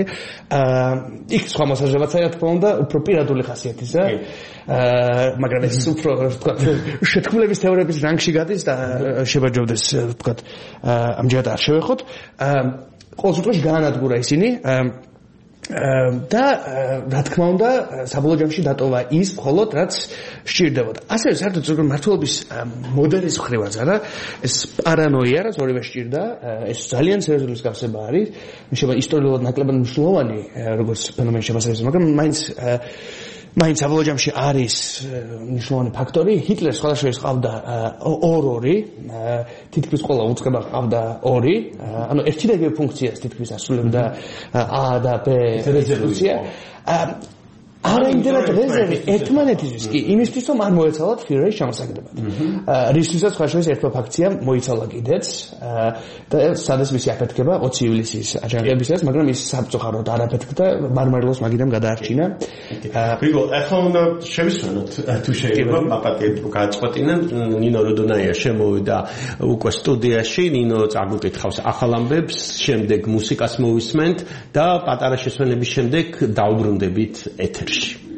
იქ სხვა მოსაჯებაც რა თქმა უნდა, უფრო პირადული ხასიათისა. მაგრამ ეს უფრო თქვა შეთქმულების თეორიების რანგში გადის და შევაჯობდეს თქვა ამჯერად არ შევეხოთ. ყოველ შემთხვევაში გაანადგურა ისინი და რა თქმა უნდა საბოლოო ჯამში დატოვა ის მხოლოდ რაც სჭირდებოდა. ასევე საერთოდ ზოგადად მართლობის მოდელის მხრივაც არა, ეს პარანოია, რაც ორივე სჭირდა, ეს ძალიან სერიოზული მსგავსება არის. შეიძლება ისტორიულად ნაკლებად მნიშვნელოვანი როგორც ფენომენი შეფასებისას, მაგრამ მაინც მაინც საბოლოო ჯამში არის მნიშვნელოვანი ფაქტორი. ჰიტლერს სხვადასხვა ყავდა ორ-ორი, თითქმის ყველა უწყება ყავდა ორი, ანუ ერთი და იგივე ფუნქციას თითქმის ასრულებდა A და B რეზოლუცია. არა იმდენად რეზერვი ერთმანეთისთვის კი, იმისთვის რომ არ მოეცალათ ფიურერის ჩამოსაგდებად. რისთვისაც ხაშურის ერთმა ფაქციამ მოიცალა კიდეც და სადაც მისი აფეთქება ოცი ივლისის აჯანყებისას, მაგრამ ის საბწუხაროდ არ აფეთქდა, მარმარილოს მაგიდამ გადაარჩინა. გრიგოლ, ახლა უნდა შევისვენოთ თუ შეიძლება პაპატიეთ გააწყვეტინა, ნინო როდონაია შემოვიდა უკვე სტუდიაში, ნინო წაგვიკითხავს ახალ ამბებს, შემდეგ მუსიკას მოვისმენთ და პატარა შესვენების შემდეგ დაუბრუნდებით ეთერში.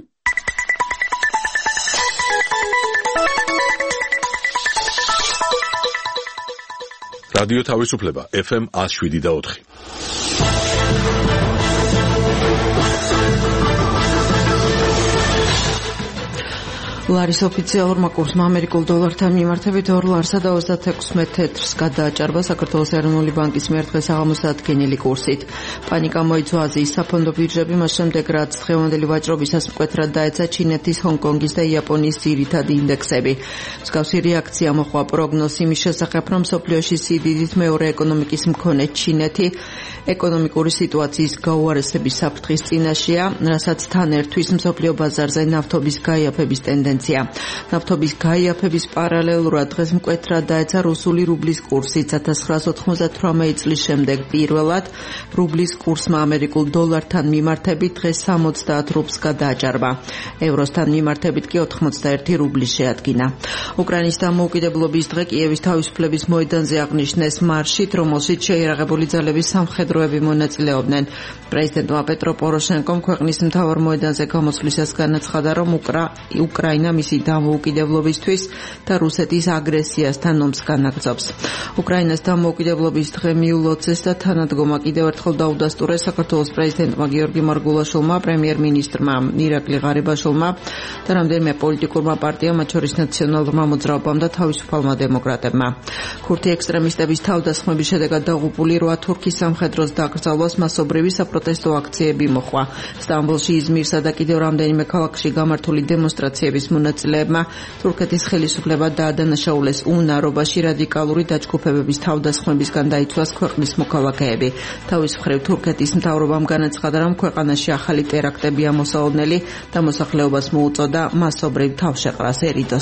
რადიო თავისუფლება ეფ ემ one oh seven და four. ლარის ოფიციალურმა კურსმა ამერიკულ დოლართან მიმართებით ორ ლარსა და ოცდაექვსი თეთრს გადააჭარბა საქართველოს ეროვნული ბანკის მიერ დღეს აღამოს ადგენილი კურსით. პანიკა მოიცვა აზიის საფონდო ბირჟები, მას შემდეგ რაც დღევანდელი ვაჭრობისას მკვეთრად დაეცა ჩინეთის, ჰონგ-კონგის და იაპონიის ძირითადი ინდექსები. მსგავსი რეაქცია მოჰყვა პროგნოზს იმის შესახებ, რომ მსოფლიოში სიდიდით მეორე ეკონომიკის მქონე ჩინეთი ეკონომიკური სიტუაციის გაუარესების საფრთხის წინაშეა, რასაც თან ერთვის მსოფლიო ბაზარზე ნავთობის გაიაფების ტენდენცია. ნავთობის გაიაფების პარალელურად დღეს მკვეთრად დაეცა რუსული რუბლის კურსი. ათას ცხრაას ოთხმოცდათვრამეტი წლის შემდეგ პირველად რუბლის კურსმა ამერიკულ დოლართან მიმართებით დღეს სამოცდაათ რუბლს გადააჭარბა. ევროსთან მიმართებით კი ოთხმოცდაერთი რუბლი შეადგინა. უკრაინის დამოუკიდებლობის დღე კიევის თავისუფლების მოედანზე აღნიშნეს მარშით, რომელშიც შეიარაღებული ძალების სამხედროები მონაწილეობდნენ. პრეზიდენტმა პეტრო პოროშენკომ ქვეყნის მთავარ მოედანზე გამოსვლისას განაცხადა, რომ უკრაინა მისი დამოუკიდებლობისთვის და რუსეთის აგრესიასთან ომს განაგრძობს. უკრაინას დამოუკიდებლობის დღე მიულოცეს და თანადგომა კიდევ ერთხელ დაუდასტურეს საქართველოს პრეზიდენტმა გიორგი მარგულაშვილმა, პრემიერ-მინისტრმა ირაკლი ღარიბაშვილმა და რამდენიმე პოლიტიკურმა პარტიამ, მათ შორის ნაციონალურმა მოძრაობამ და თავისუფალმა დემოკრატებმა. ქურთი ექსტრემისტების თავდასხმების შედეგად დაღუპული რვა თურქის სამხედროს დაკრძალვას მასობრივი საპროტესტო აქციები მოჰყვა. სტამბოლში, იზმირსა და კიდევ რამდენიმე ქალაქში გამართული დემონსტრაციების მონაწილეებმა თურქეთის ხელისუფლება დაადანაშაულეს უნარობაში რადიკალური დაჯგუფებების თავდასხმებისგან დაიცვას ქვეყნის მოქალაქეები. თავის მხრივ თურქეთის მთავრობამ განაცხადა, რომ ქვეყანაში ახალი ტერაქტები ამოსაოდნელი და მოსახლეობას მოუწოდა მასობრივ თავშეყრას ერიდოს.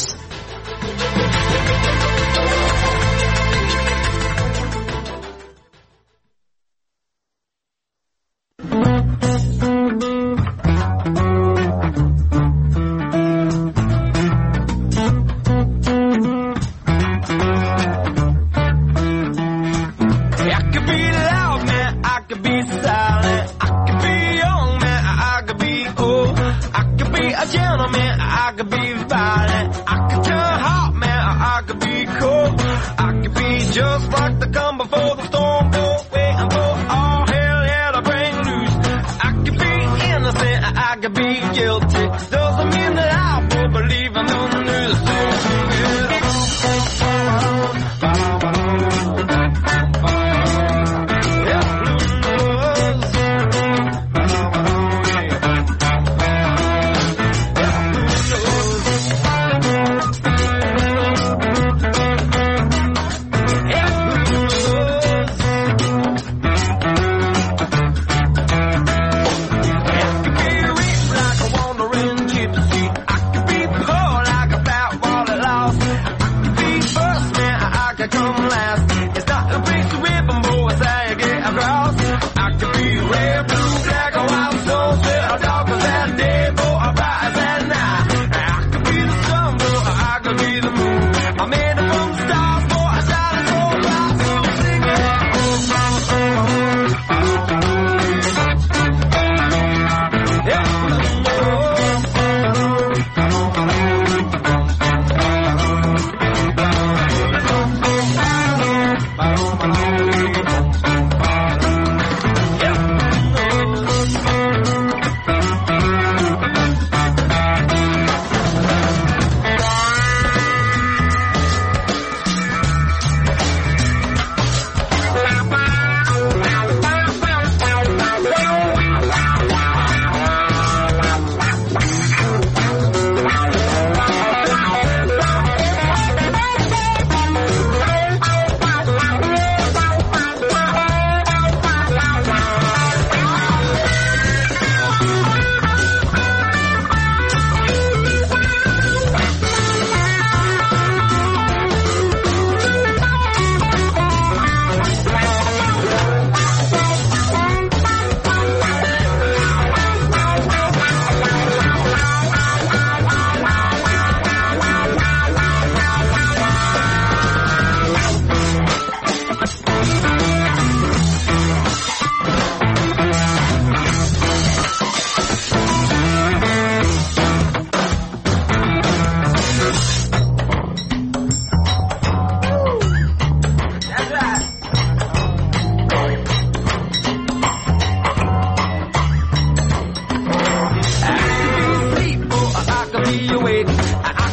I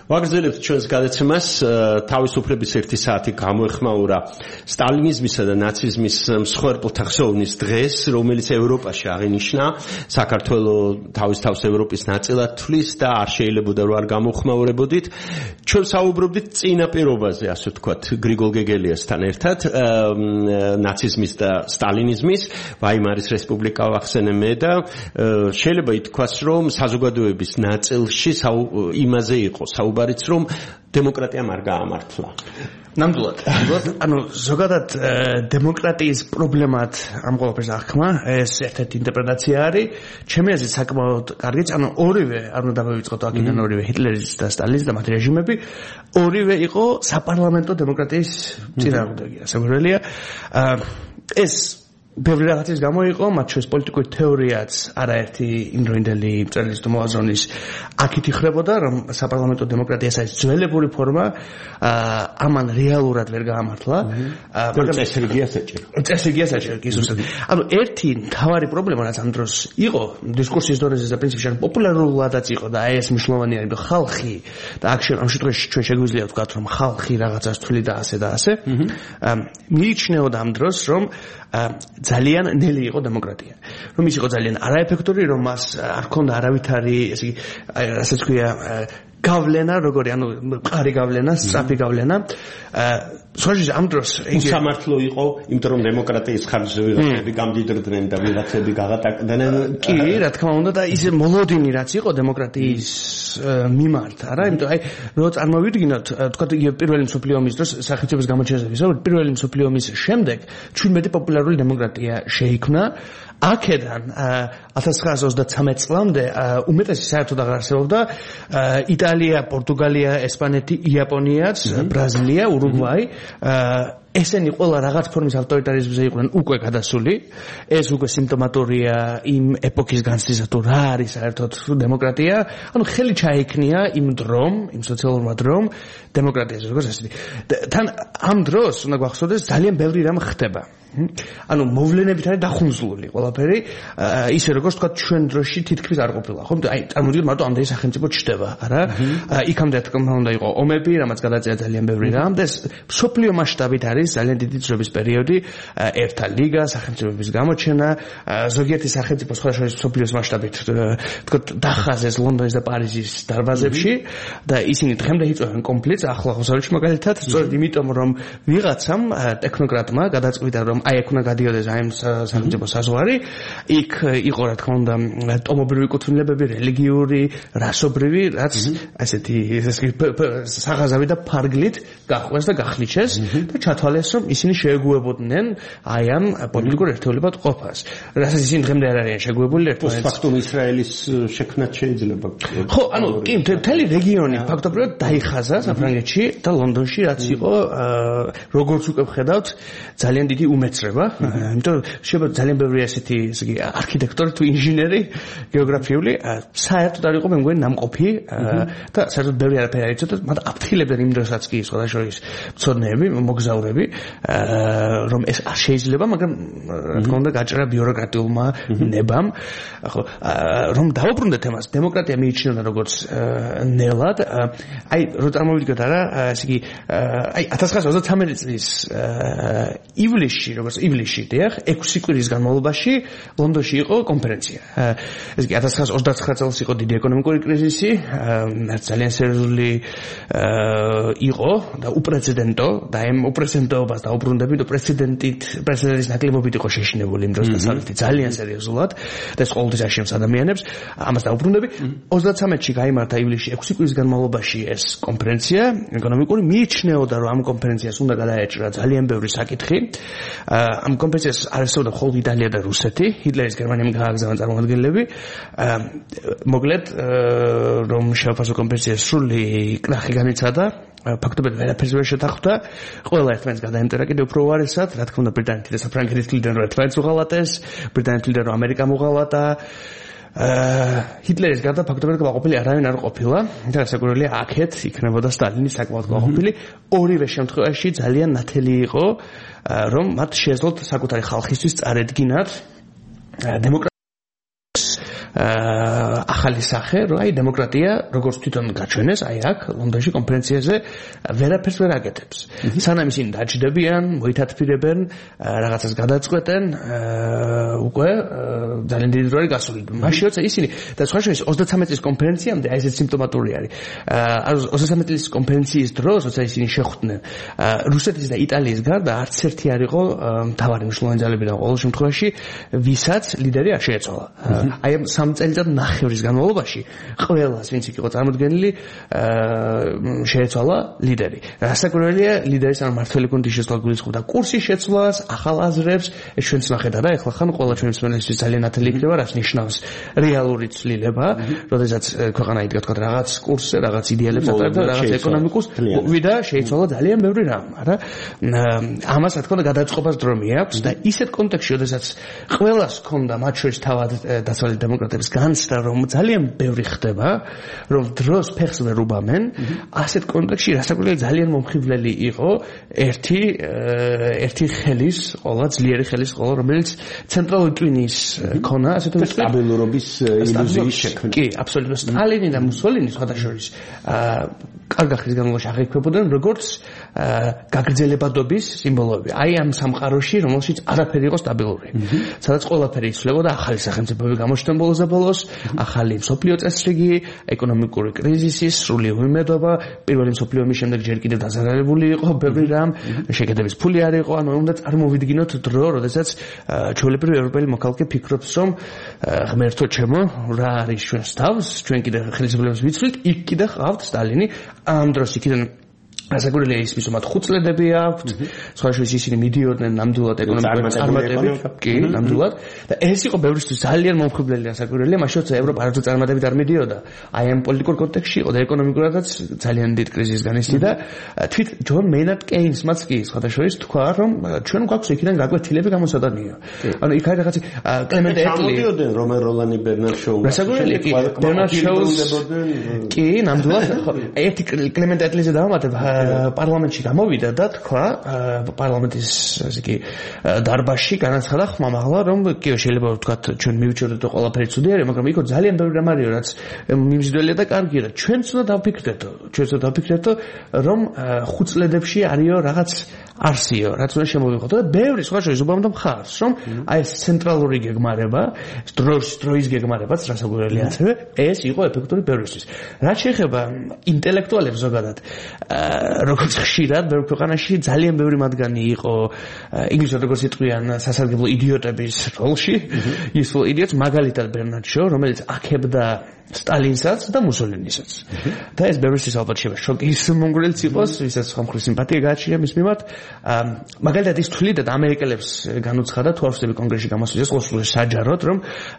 ვაგრძელებთ ჩვენს გადაცემას თავისუფლების ერთი საათი გამოეხმაურა სტალინიზმისა და ნაციზმის მსხვერპლთა ხსოვნის დღეს, რომელიც ევროპაში აღინიშნა. საქართველოს თავის თავს ევროპის ნაწილად თვლის და არ შეიძლებოდა რომ არ გამოხმაურებოდით. ჩვენ საუბრობდით წინა პირობაზე, ასე ვთქვათ, გრიგოლ გეგელიასთან ერთად, ნაციზმის და სტალინიზმის, ვაიმარის რესპუბლიკა ვახსენე მე და შეიძლება ითქვას, რომ საზოგადოების ნაწილში იმაზე იყო საუბარიც, რომ დემოკრატიამ არ გაამართლა. ნამდვილად, ანუ ზოგადად დემოკრატიის პრობლემად ამ ყველაფერს აღქმა, ეს ერთ-ერთი ინტერპრეტაცია არის. ჩემი აზრით საკმაოდ კარგიც, ანუ ორივე, არ უნდა დავივიწყოთ აქედან ორივე ჰიტლერის და სტალინის და მათი რეჟიმები, ორივე იყო საპარლამენტო დემოკრატიის წინააღმდეგი, ასე გველია. ეს ბევრი რაღაცის გამო იყო, მათ შორის პოლიტიკური თეორიაც არაერთი იმდროინდელი მწერლის და მოაზროვნის აქით იხრებოდა, რომ საპარლამენტო დემოკრატია ეს არის ძველებური ფორმა, ამან რეალურად ვერ გაამართლა. მაგრამ წესრიგია საჭირო. წესრიგია საჭირო, კი ზუსტად. ანუ ერთი მთავარი პრობლემა რაც ამ დროს იყო, დისკურსის დონეზე და პრინციპში პოპულარულადაც იყო და აი ეს მნიშვნელოვანია, რომ ხალხი და აქ ამ შემთხვევაში ჩვენ შეგვიძლია ვთქვათ, რომ ხალხი რაღაცას თვლი და ასე და ასე. მიიჩნეოდა ამ დროს, რომ ძალიან ნელი იყო დემოკრატია. რომ ის იყო ძალიან არაეფექტური, რომ მას არ ჰქონდა არავითარი, ესე იგი, რასაც ქვია, გავლენა, როგორი, ანუ მყარი გავლენა, სწრაფი გავლენა. სხვაშორის ამ დროს უსამართლო იყო, იმიტომ რომ დემოკრატიის ხარჯზე ვიღაცები გამდიდრდნენ და ვიღაცები გაღატაკდნენ. კი, რა თქმა უნდა და ის მოლოდინი რაც იყო დემოკრატიის მიმართ, არა, იმიტომ აი რო წარმოვიდგინოთ, თქვა პირველი მსოფლიო ომის დროს სახელმწიფოს გამოჩენების, რომ პირველი მსოფლიო ომის შემდეგ ჩვენმეტი პოპულარული დემოკრატია შეიქმნა. აქედან ათას ცხრაას ოცდათრამეტ წლამდე უმეტესი საერთოდ აღარ არსებობდა. იტალია, პორტუგალია, ესპანეთი, იაპონიაც, ბრაზილია, ურუგვაი, ესენი ყველა რაღაც ფორმის ავტორიტარიზმზე იყვნენ უკვე გადასული. ეს უკვე სიმპტომატორია იმ ეპოქის განცდისა თუ რა არის საერთოდ დემოკრატია. ანუ ხელი ჩაექნია იმ დრომ, იმ სოციალურმა დრომ დემოკრატიაზე, როგორც ასეთი. თან ამ დროს უნდა გვახსოვდეს ძალიან ბევრი რამ ხდება. ანუ მოვლენებით არის დახუმძლული ყველაფერი, ისე როგორც თქვა ჩვენ დროში თითქმის არ ყოფილა, ხო? აი წარმოვიდგინოთ მარტო ამდენი სახელმწიფო ჩდება, არა? იქამდე თქმა უნდა იყო ომები, რამაც გადაწერა ძალიან ბევრი რამ და მსოფლიო მასშტაბით არის ძალიან დიდი ძრების პერიოდი, ერთა ლიგა, სახელმწიფოების გამოჩენა, ზოგიერთი სახელმწიფო სხვა შორის მსოფლიოს მასშტაბით თქო დახაზეს ლონდონის და პარიზის დარბაზებში და ისინი დღემდე იწვევენ კონფლიქტს ახლო აღმოსავლეთში მაგალითად, სწორედ იმიტომ რომ ვიღაცამ ტექნოკრატმა გადაწყვიტა რომ აი აქ უნდა გადიოდეს აი სახელმწიფო საზღვარი, იქ იყო რა თქმა უნდა ტომობრივი კუთვნილებები, რელიგიური, რასობრივი, რაც ასეთი საღაზავი და ფარგლით გახვეს და გახლიჩეს და ჩათვალეს რომ ისინი შეეგუებოდნენ აი ამ პოლიტიკურ ერთეულებად ყოფას. რასაც ისინი დღემდე არ არიან შეგუებული ერთმანეთს. ფაქტობრივად ისრაელის შექმნაც შეიძლება. ხო, ანუ კი მთელი რეგიონი ფაქტობრივად დაიხაზა საფრანგეთში და ლონდონში, რაც იყო როგორც უკვე ვხედავთ ძალიან დიდი უმეცრება, იმიტომ შეიძლება ძალიან ბევრი ასეთი, ესე იგი, არქიტექტორი თუ ინჟინერი, გეოგრაფიული, საერთოდ არ იყო მე მგონი ნამყოფი და საერთოდ ბევრი არაფერი არ იცოდა, მათ აფრთხილებდნენ იმ დროსაც კი სხვადასხვა მცოდნეები, მოგზაურები, რომ ეს არ შეიძლება, მაგრამ რა თქმა უნდა გაჭრა ბიუროკრატიულმა ნებამ. ხო, რომ დავუბრუნდეთ თემას, დემოკრატია მიიჩნეოდა როგორც ნელად, აი რო წარმოვიდგინოთ არა, ესე იგი, აი ათას ცხრაას ოცდათრამეტი წლის ივლისში, როგორც ივლისში, დიახ, ექვსი კვირის განმავლობაში ლონდონში იყო კონფერენცია. ესე იგი ათას ცხრაას ოცდათცხრა წელს იყო დიდი ეკონომიკური კრიზისი, ძალიან სერიოზული იყო და უპრეცედენტო და ამ უპრეცედენტობას დაუბრუნდებით, პრეცედენტით, პრეცედენტის ნაკლებობით იყო შეშინებული იმ დროს დასავლეთი ძალიან სერიოზულად და ეს ყოველთვის აშენებს ადამიანებს, ამას დაუბრუნდები. ოცდათრამეტში გაიმართა ივლისში ექვსი კვირის განმავლობაში ეს კონფერენცია ეკონომიკური, მიიჩნეოდა რომ ამ კონფერენციას უნდა გადაეჭრა ძალიან ბევრი საკითხი. ამ კონფერენციას არასწორად მხოლოდ იტალია და რუსეთი, ჰიტლერის გერმანიამ გააგზავნა წარმომადგენლები. მოკლედ რომ შეაფასო კონფერენციას სრული კრახი განიცადა, ფაქტობრივად ვერაფერს ვერ შეთანხმდა, ყველა ერთმანეთს გადაემტერა კიდევ უფრო უარესად, რა თქმა უნდა ბრიტანეთი და საფრანგეთი თვლიდნენ რომ ერთმანეთს უღალატეს, ბრიტანეთი თვლიდა რომ ამერიკამ უღალატა. ჰიტლერის გარდა ფაქტობრივად კმაყოფილი არავინ არ ყოფილა და გასაგებია აქეთ იქნებოდა სტალინის საკმაოდ კმაყოფილი. ორივე შემთხვევაში ძალიან ნათელი იყო რომ მათ შეეძლოთ საკუთარი ხალხისთვის წარედგინათ დემოკრატიის ახალი სახე, რომ აი დემოკრატია როგორც თვითონ გაჩვენეს, აი აქ ლონდონში კონფერენციაზე ვერაფერს ვერ აკეთებს. სანამ ისინი დაჯდებიან, მოითათფირებენ, რაღაცას გადაწყვეტენ, უკვე ძალიან დიდი დრო არის გასული. მაშინ როცა ისინი და სხვა შორის ოცდათრამეტი წლის კონფერენციამდე აი ეს სიმპტომატური არის. ოცდათრამეტი წლის კონფერენციის დროს, როცა ისინი შეხვდნენ რუსეთის და იტალიის გარდა არც ერთი არ იყო მთავარი მნიშვნელოვანი ძალებიდან ყოველ შემთხვევაში, ვისაც ლიდერი არ შეეცვალა. აი ამ სამ წელიწად ნახევრის განმავლობაში ყველას, ვინც იქ იყო წარმოდგენილი, შეეცვალა ლიდერი. რასაკვირველია, ლიდერის ან მართველი გუნდი შესწავლა გულისხმობდა კურსის შეცვლას, ახალ აზრებს, ეს ჩვენც ნახეთ არა, ეხლა ხან ყველა ჩვენი მსმენელისთვის ძალიან ნათელი იქნება, რაც ნიშნავს რეალური ცვლილება, როდესაც ქვეყანა იდგა თქვა რაღაც კურსზე, რაღაც იდეალებს ატარებდა, რაღაც ეკონომიკურს, ვიდა შეიცვალა ძალიან ბევრი რამ, არა? ამას რა თქმა უნდა გადაწყობას დრო მიაქვს და ისეთ კონტექსტში, როდესაც ყველას ჰქონდა მათ შორის თავად დასავლელი დემოკრატების განცდა, რომ ძალიან ბევრი ხდება, რომ დროს ფეხს ვერ უბამენ, ასეთ კონტექსტში რასაკვირველია ძალიან მომხიბვლელი იყო ერთი ერთი ხელის ყოლა, ძლიერი ხელის ყოლა, რომელიც ცენტრალური ტვინის ქონა, ასე თუ ვთქვი, სტაბილურობის ილუზიის შექმნა. კი, აბსოლუტურად. სტალინი და მუსოლინი სხვადასხვის კარგ ხნის განმავლობაში აღიქვებოდნენ როგორც გაგრძელებადობის სიმბოლოები. აი ამ სამყაროში, რომელშიც არაფერი იყო სტაბილური. სადაც ყველაფერი იცვლებოდა, ახალი სახელმწიფოები გამოჩნდნენ ბოლოს და ბოლოს, ახალი მსოფლიო წესრიგი, ეკონომიკური კრიზისი, სრული უიმედობა, პირველი მსოფლიო ომის შემდეგ ჯერ კიდევ დაზარალებული იყო ბევრი რამ, შეკეთების ფული არ იყო, ანუ უნდა წარმოვიდგინოთ დრო, როდესაც ჩვეულებრივი ევროპელი მოქალაქე ფიქრობს, რომ ღმერთო ჩემო, რა არის ჩვენს თავს, ჩვენ კიდე ხელისუფლებას ვიცვლით, იქ კიდე ყავთ სტალინი, ამ დროს იქიდან ასაკურელია ის მისუმად ხუთ წლედები აქვთ, სხვა შორის ისინი მიდიოდნენ ნამდვილად ეკონომიკურ წარმატებით, კი, ნამდვილად და ეს იყო ბევრისთვის ძალიან მომხიბვლელი ასაკურელია, მაშინ როცა ევროპა არც წარმატებით არ მიდიოდა, აი ამ პოლიტიკურ კონტექსტში იყო და ეკონომიკურადაც ძალიან დიდ კრიზისს განიცდიდა და თვით ჯონ მეინარდ კეინსმაც კი სხვა შორის თქვა, რომ ჩვენ გვაქვს იქიდან გაკვეთილები გამოსადანიო. ანუ იქ არის რაღაცა კლემენტ ეტლი გამოდიოდნენ რომენ როლანი ბერნარდ შოუ. ასაკურელია კი, ბერნარდ შოუს კი, ნამდვილად ერთი კლემენტ ეტლიზე დავამატებ პარლამენტში გამოვიდა და თქვა პარლამენტის ასე კი დარბაზში განაცხადა ხმამაღლა, რომ კი შეიძლება ვთქვათ ჩვენ მივიჩვენოთ ყველაფერი ცუდი არის, მაგრამ იქ ძალიან ბევრი რამ არის, რაც მიმზიდველია და კარგია და ჩვენც უნდა დავფიქრდეთო, ჩვენც უნდა დავფიქრდეთო, რომ ხუთ წლედებში არისო რაღაც არსიო, რაც უნდა შემოვიღოთ და ბევრი სხვა შორის უბამდა მხარს, რომ აი ეს ცენტრალური გეგმარება, დროის დროის გეგმარებაც რასაკვირველია ასევე, ეს იყო ეფექტური ბევრისთვის. რაც შეეხება ინტელექტუალებს ზოგადად, როგორც ხშირად ბევრ ქვეყანაში ძალიან ბევრი მათგანი იყო ინგლისურად როგორც იტყვიან სასარგებლო იდიოტების როლში, useful idiots, მაგალითად ბერნარდ შოუ, რომელიც აქებდა სტალინსაც და მუსოლინისაც. და ეს ბევრისთვის ალბათ შეიძლება შოკის მომგვრელიც იყოს, ვისაც ხომხრივ სიმპათია გააჩნია მის მიმართ. მაგალითად ის თვლიდა და ამერიკელებს განუცხადა თუ არ ვსწრები კონგრესში გამოსვლას, ყოველთვის საჯაროდ, რომ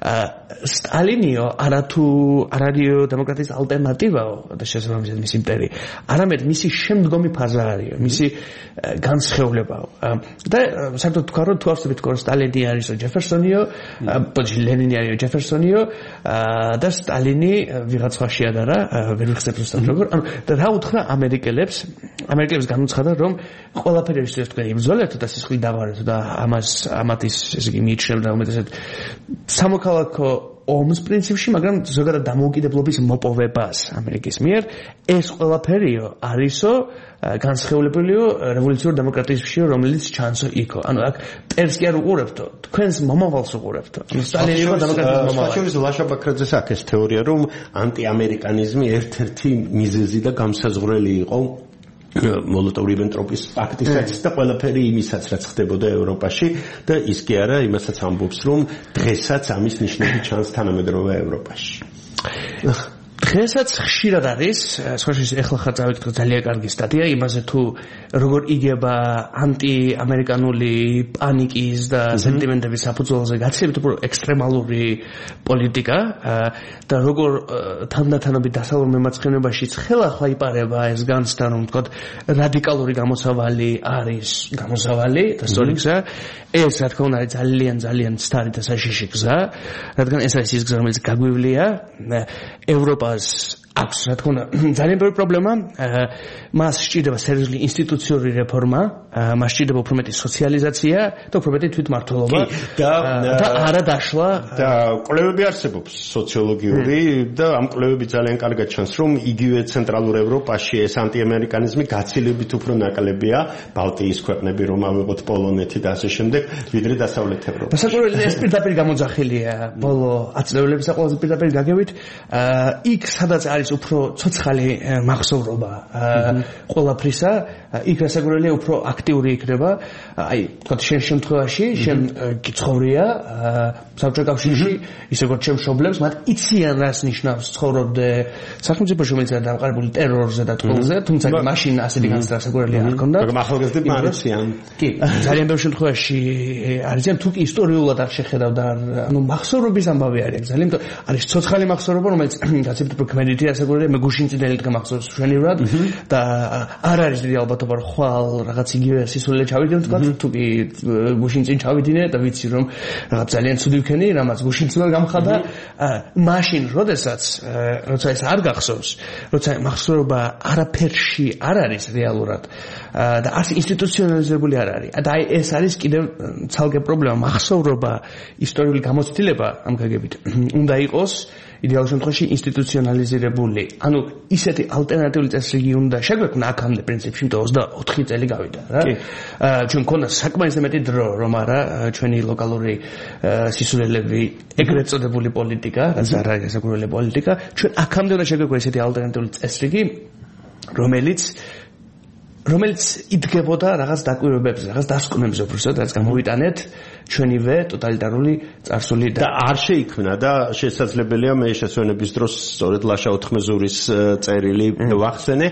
სტალინიო არათუ არ არისო დემოკრატიის ალტერნატივაო და შესაბამისად მის იმპერია, არამედ მისი შემდგომი ფაზა არისო, მისი განსხეულებაო. და საერთოდ თქვა რომ თუ არ ვსწრებით კონგრესში სტალინი არისო ჯეფერსონიო, ბოჯი ლენინი არისო ჯეფერსონიო და სტალინი ვიღაც სხვა შეადარა, ვერ ვიხსენებ ზუსტად როგორ, ანუ და რა უთხრა ამერიკელებს, ამერიკელებს განუცხადა, რომ ყველაფერი ის თქვა იბრძოლეთო და სისხლი დავარეთო და ამას ამათის ესე იგი მიიჩნევდა უმეტესად სამოქალაქო ომს პრინციპში, მაგრამ ზოგადად დამოუკიდებლობის მოპოვებას ამერიკის მიერ ეს ყველაფერიო არისო განსხეულებელიო რევოლუციურ დემოკრატიისში, რომელიც ჩანსო იქო. ანუ აქ წერს კი არ უყურებთო, თქვენს მომავალს უყურებთო. ანუ სტალინი იყო დემოკრატიის მომავალი. შორის ლაშა ბაქრაძეს აქ ეს თეორია, რომ ანტიამერიკანიზმი ერთ-ერთი მიზეზი და გამსაზღვრელი იყო მოლოტოვ-რიბენტროპის პაქტისაც და ყველაფერი იმისაც რაც ხდებოდა ევროპაში და ის კი არა იმასაც ამბობს, რომ დღესაც ამის ნიშნები ჩანს თანამედროვე ევროპაში. დღესაც ხშირად არის, სხვა შორის ეხლა ხარ წავიკითხე ძალიან კარგი სტატია იმაზე თუ როგორ იგება ანტიამერიკანული პანიკის და სენტიმენტების საფუძველზე გაცილებით უფრო ექსტრემალური პოლიტიკა და როგორ თანდათანობით დასავლურ მემარცხენებაშიც ხელახლა იპარება ეს განცდა, რომ ვთქვათ რადიკალური გამოსავალი არის გამოსავალი და სწორი გზა. ეს რა თქმა უნდა არის ძალიან ძალიან ცთარი და საშიში გზა, რადგან ეს არის ის გზა, რომელიც გაგვივლია ევროპას აქვს რა თქმა უნდა ძალიან ბევრი პრობლემა მას სჭირდება სერიოზული ინსტიტუციური რეფორმა მას სჭირდება უფრო მეტი სოციალიზაცია და უფრო მეტი თვითმმართველობა და და არა დაშლა და კვლევები არსებობს სოციოლოგიური და ამ კვლევები ძალიან კარგად ჩანს რომ იგივე ცენტრალურ ევროპაში ეს ანტიამერიკანიზმი გაცილებით უფრო ნაკლებია ბალტიის ქვეყნები რომ ავიღოთ პოლონეთი და ასე შემდეგ ვიდრე დასავლეთ ევროპა. დასაკვირველი ეს პირდაპირ გამოძახილია ბოლო აწლევლების და ყველაზე პირდაპირ გაგებით იქ სადაც არის უფრო ცოცხალი მახსოვრობა ყველაფრისა იქ დასაკვირველია უფრო აქტიური იქნება აი თქვა შენ შემთხვევაში შენ გიცხოვრია საბჭოთა კავშირში ისე როგორც ჩემ მშობლებს მათ იციან რას ნიშნავს ცხოვრობდე სახელმწიფოში რომელიც არის დამყარებული ტერორზე და ტყუილზე თუმცა მაშინ ასეთი განცდა დასაკვირველი არ ჰქონდა მაგრამ ახალგაზრდები არ იციან კი ძალიან ბევრ შემთხვევაში არიან თუ კი ისტორიულად არ შეხედავდა ანუ მახსოვრობის ამბავი არის ძალიან არის ცოცხალი მახსოვრობა რომელიც გაცილებით უფრო ქმედითი დასაკვირველია მე გუშინ წინდელი დღე მახსოვს მშვენივრად და არ არის დიდი ალბათობა რომ ხვალ რაღაც იგივე სისულელე ჩავიდნენ თქვა თუ კი გუშინ წინ ჩავიდინე და ვიცი რომ რაღაც ძალიან ცუდი ვქენი რამაც გუშინც უნდა გამხადა მაშინ როდესაც როცა ეს არ გახსოვს როცა მახსოვრობა არაფერში არ არის რეალურად და არც ინსტიტუციონალიზებული არ არის და აი ეს არის კიდევ ცალკე პრობლემა მახსოვრობა ისტორიული გამოცდილება ამ გაგებით უნდა იყოს იდეალურ შემთხვევაში ინსტიტუციონალიზირებული. ანუ ისეთი ალტერნატიული წესრიგი უნდა შეგვექმნა აქამდე პრინციპში, იმიტომ ოცდაოთხი წელი გავიდა, რა. ჩვენ მქონდა საკმაოდ მეტი დრო, რომ არა ჩვენი ლოკალური სისულელები, ეგრეთ წოდებული პოლიტიკა, რაც არ არის საკურველი პოლიტიკა, ჩვენ აქამდე უნდა შეგვექმნა ისეთი ალტერნატიული წესრიგი, რომელიც რომელიც იდგებოდა რაღაც დაკვირვებებზე, რაღაც დასკვნებზე უბრალოდ, რაც გამოვიტანეთ ჩვენივე ტოტალიტარული წარსული და არ შეიქმნა და შესაძლებელია მე შესვენების დროს სწორედ ლაშა ოთხმეზურის წერილი ვახსენე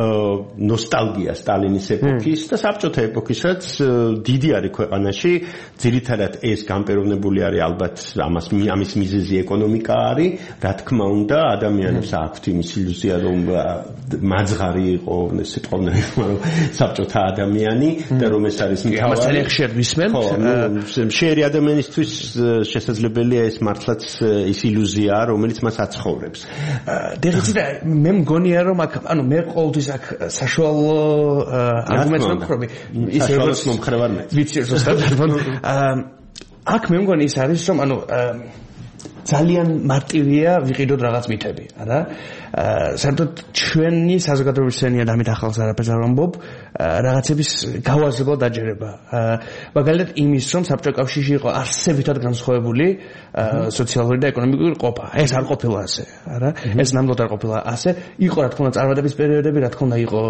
ნოსტალგია სტალინის ეპოქის და საბჭოთა ეპოქისაც დიდი არის ქვეყანაში ძირითადად ეს გამპეროვნებული არის ალბათ ამას ამის მიზეზი ეკონომიკა არის რა თქმა უნდა ადამიანებს აქვთ იმის ილუზია რომ მაძღარი იყო ეს სიტყვები რომ საბჭოთა ადამიანი და რომ ეს არის მთავარი ამას ძალიან ხშირად ვისმენთ შეერი ადამიანისთვის შესაძლებელია ეს მართლაც ის ილუზიაა რომელიც მას აცხოვრებს. დეღიცი მე მგონია რომ აქ ანუ მე ყოველთვის აქ საშუალო არგუმენტს ვქრობი ისე როგორც მომხრე ვარ მე. ვიცი ზუსტად აქ მე მგონი ის არის რომ ანუ ძალიან მარტივია ვიყიდოთ რაღაც მითები, არა? საერთოდ ჩვენი საზოგადოების სცენია და ამით ახალს არაფერს არ ვამბობ, რაღაცების გავაზრება დაჯერება. მაგალითად იმის რომ საბჭოთა კავშირში იყო არსებითად განსხვავებული სოციალური და ეკონომიკური ყოფა. ეს არ ყოფილა ასე, არა? ეს ნამდვილად არ ყოფილა ასე. იყო რა თქმა უნდა წარმატების პერიოდები, რა თქმა უნდა იყო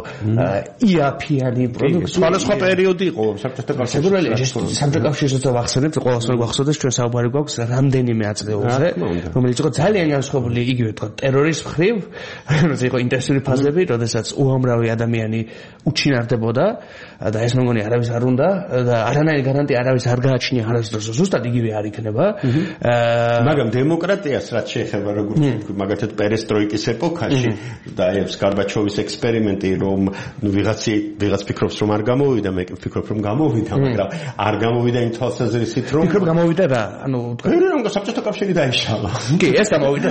იაფიანი პროდუქტი. სხვადასხვა პერიოდი იყო საბჭოთა კავშირში. საბჭოთა კავშირში როცა ვახსენებთ, ყოველს ვერ გვახსოვდეს ჩვენ საუბარი გვაქვს რამდენიმე აწლეულზე, რომელიც იყო ძალიან განსხვავებული იგივე თქვა ტერორის მხრივ, როცა იყო ინტენსიური ფაზები, როდესაც უამრავი ადამიანი უჩინარდებოდა და ეს მე მგონი არავის არ უნდა და არანაირი გარანტია არავის არ გააჩნია არასდროს ზუსტად იგივე არ იქნება. მაგრამ დემოკრატიას რაც შეეხება როგორც მაგათად პერესტროიკის ეპოქაში და ეს გარბაჩოვის ექსპერიმენტი რომ ნუ ვიღაცი ვიღაც ფიქრობს რომ არ გამოვიდა, მე ვფიქრობ რომ გამოვიდა, მაგრამ არ გამოვიდა იმ თვალსაზრისით რომ ფიქრობ გამოვიდა რა, ანუ თქვენ რომ საბჭოთა კავშირი დაიშალა. კი, ეს გამოვიდა.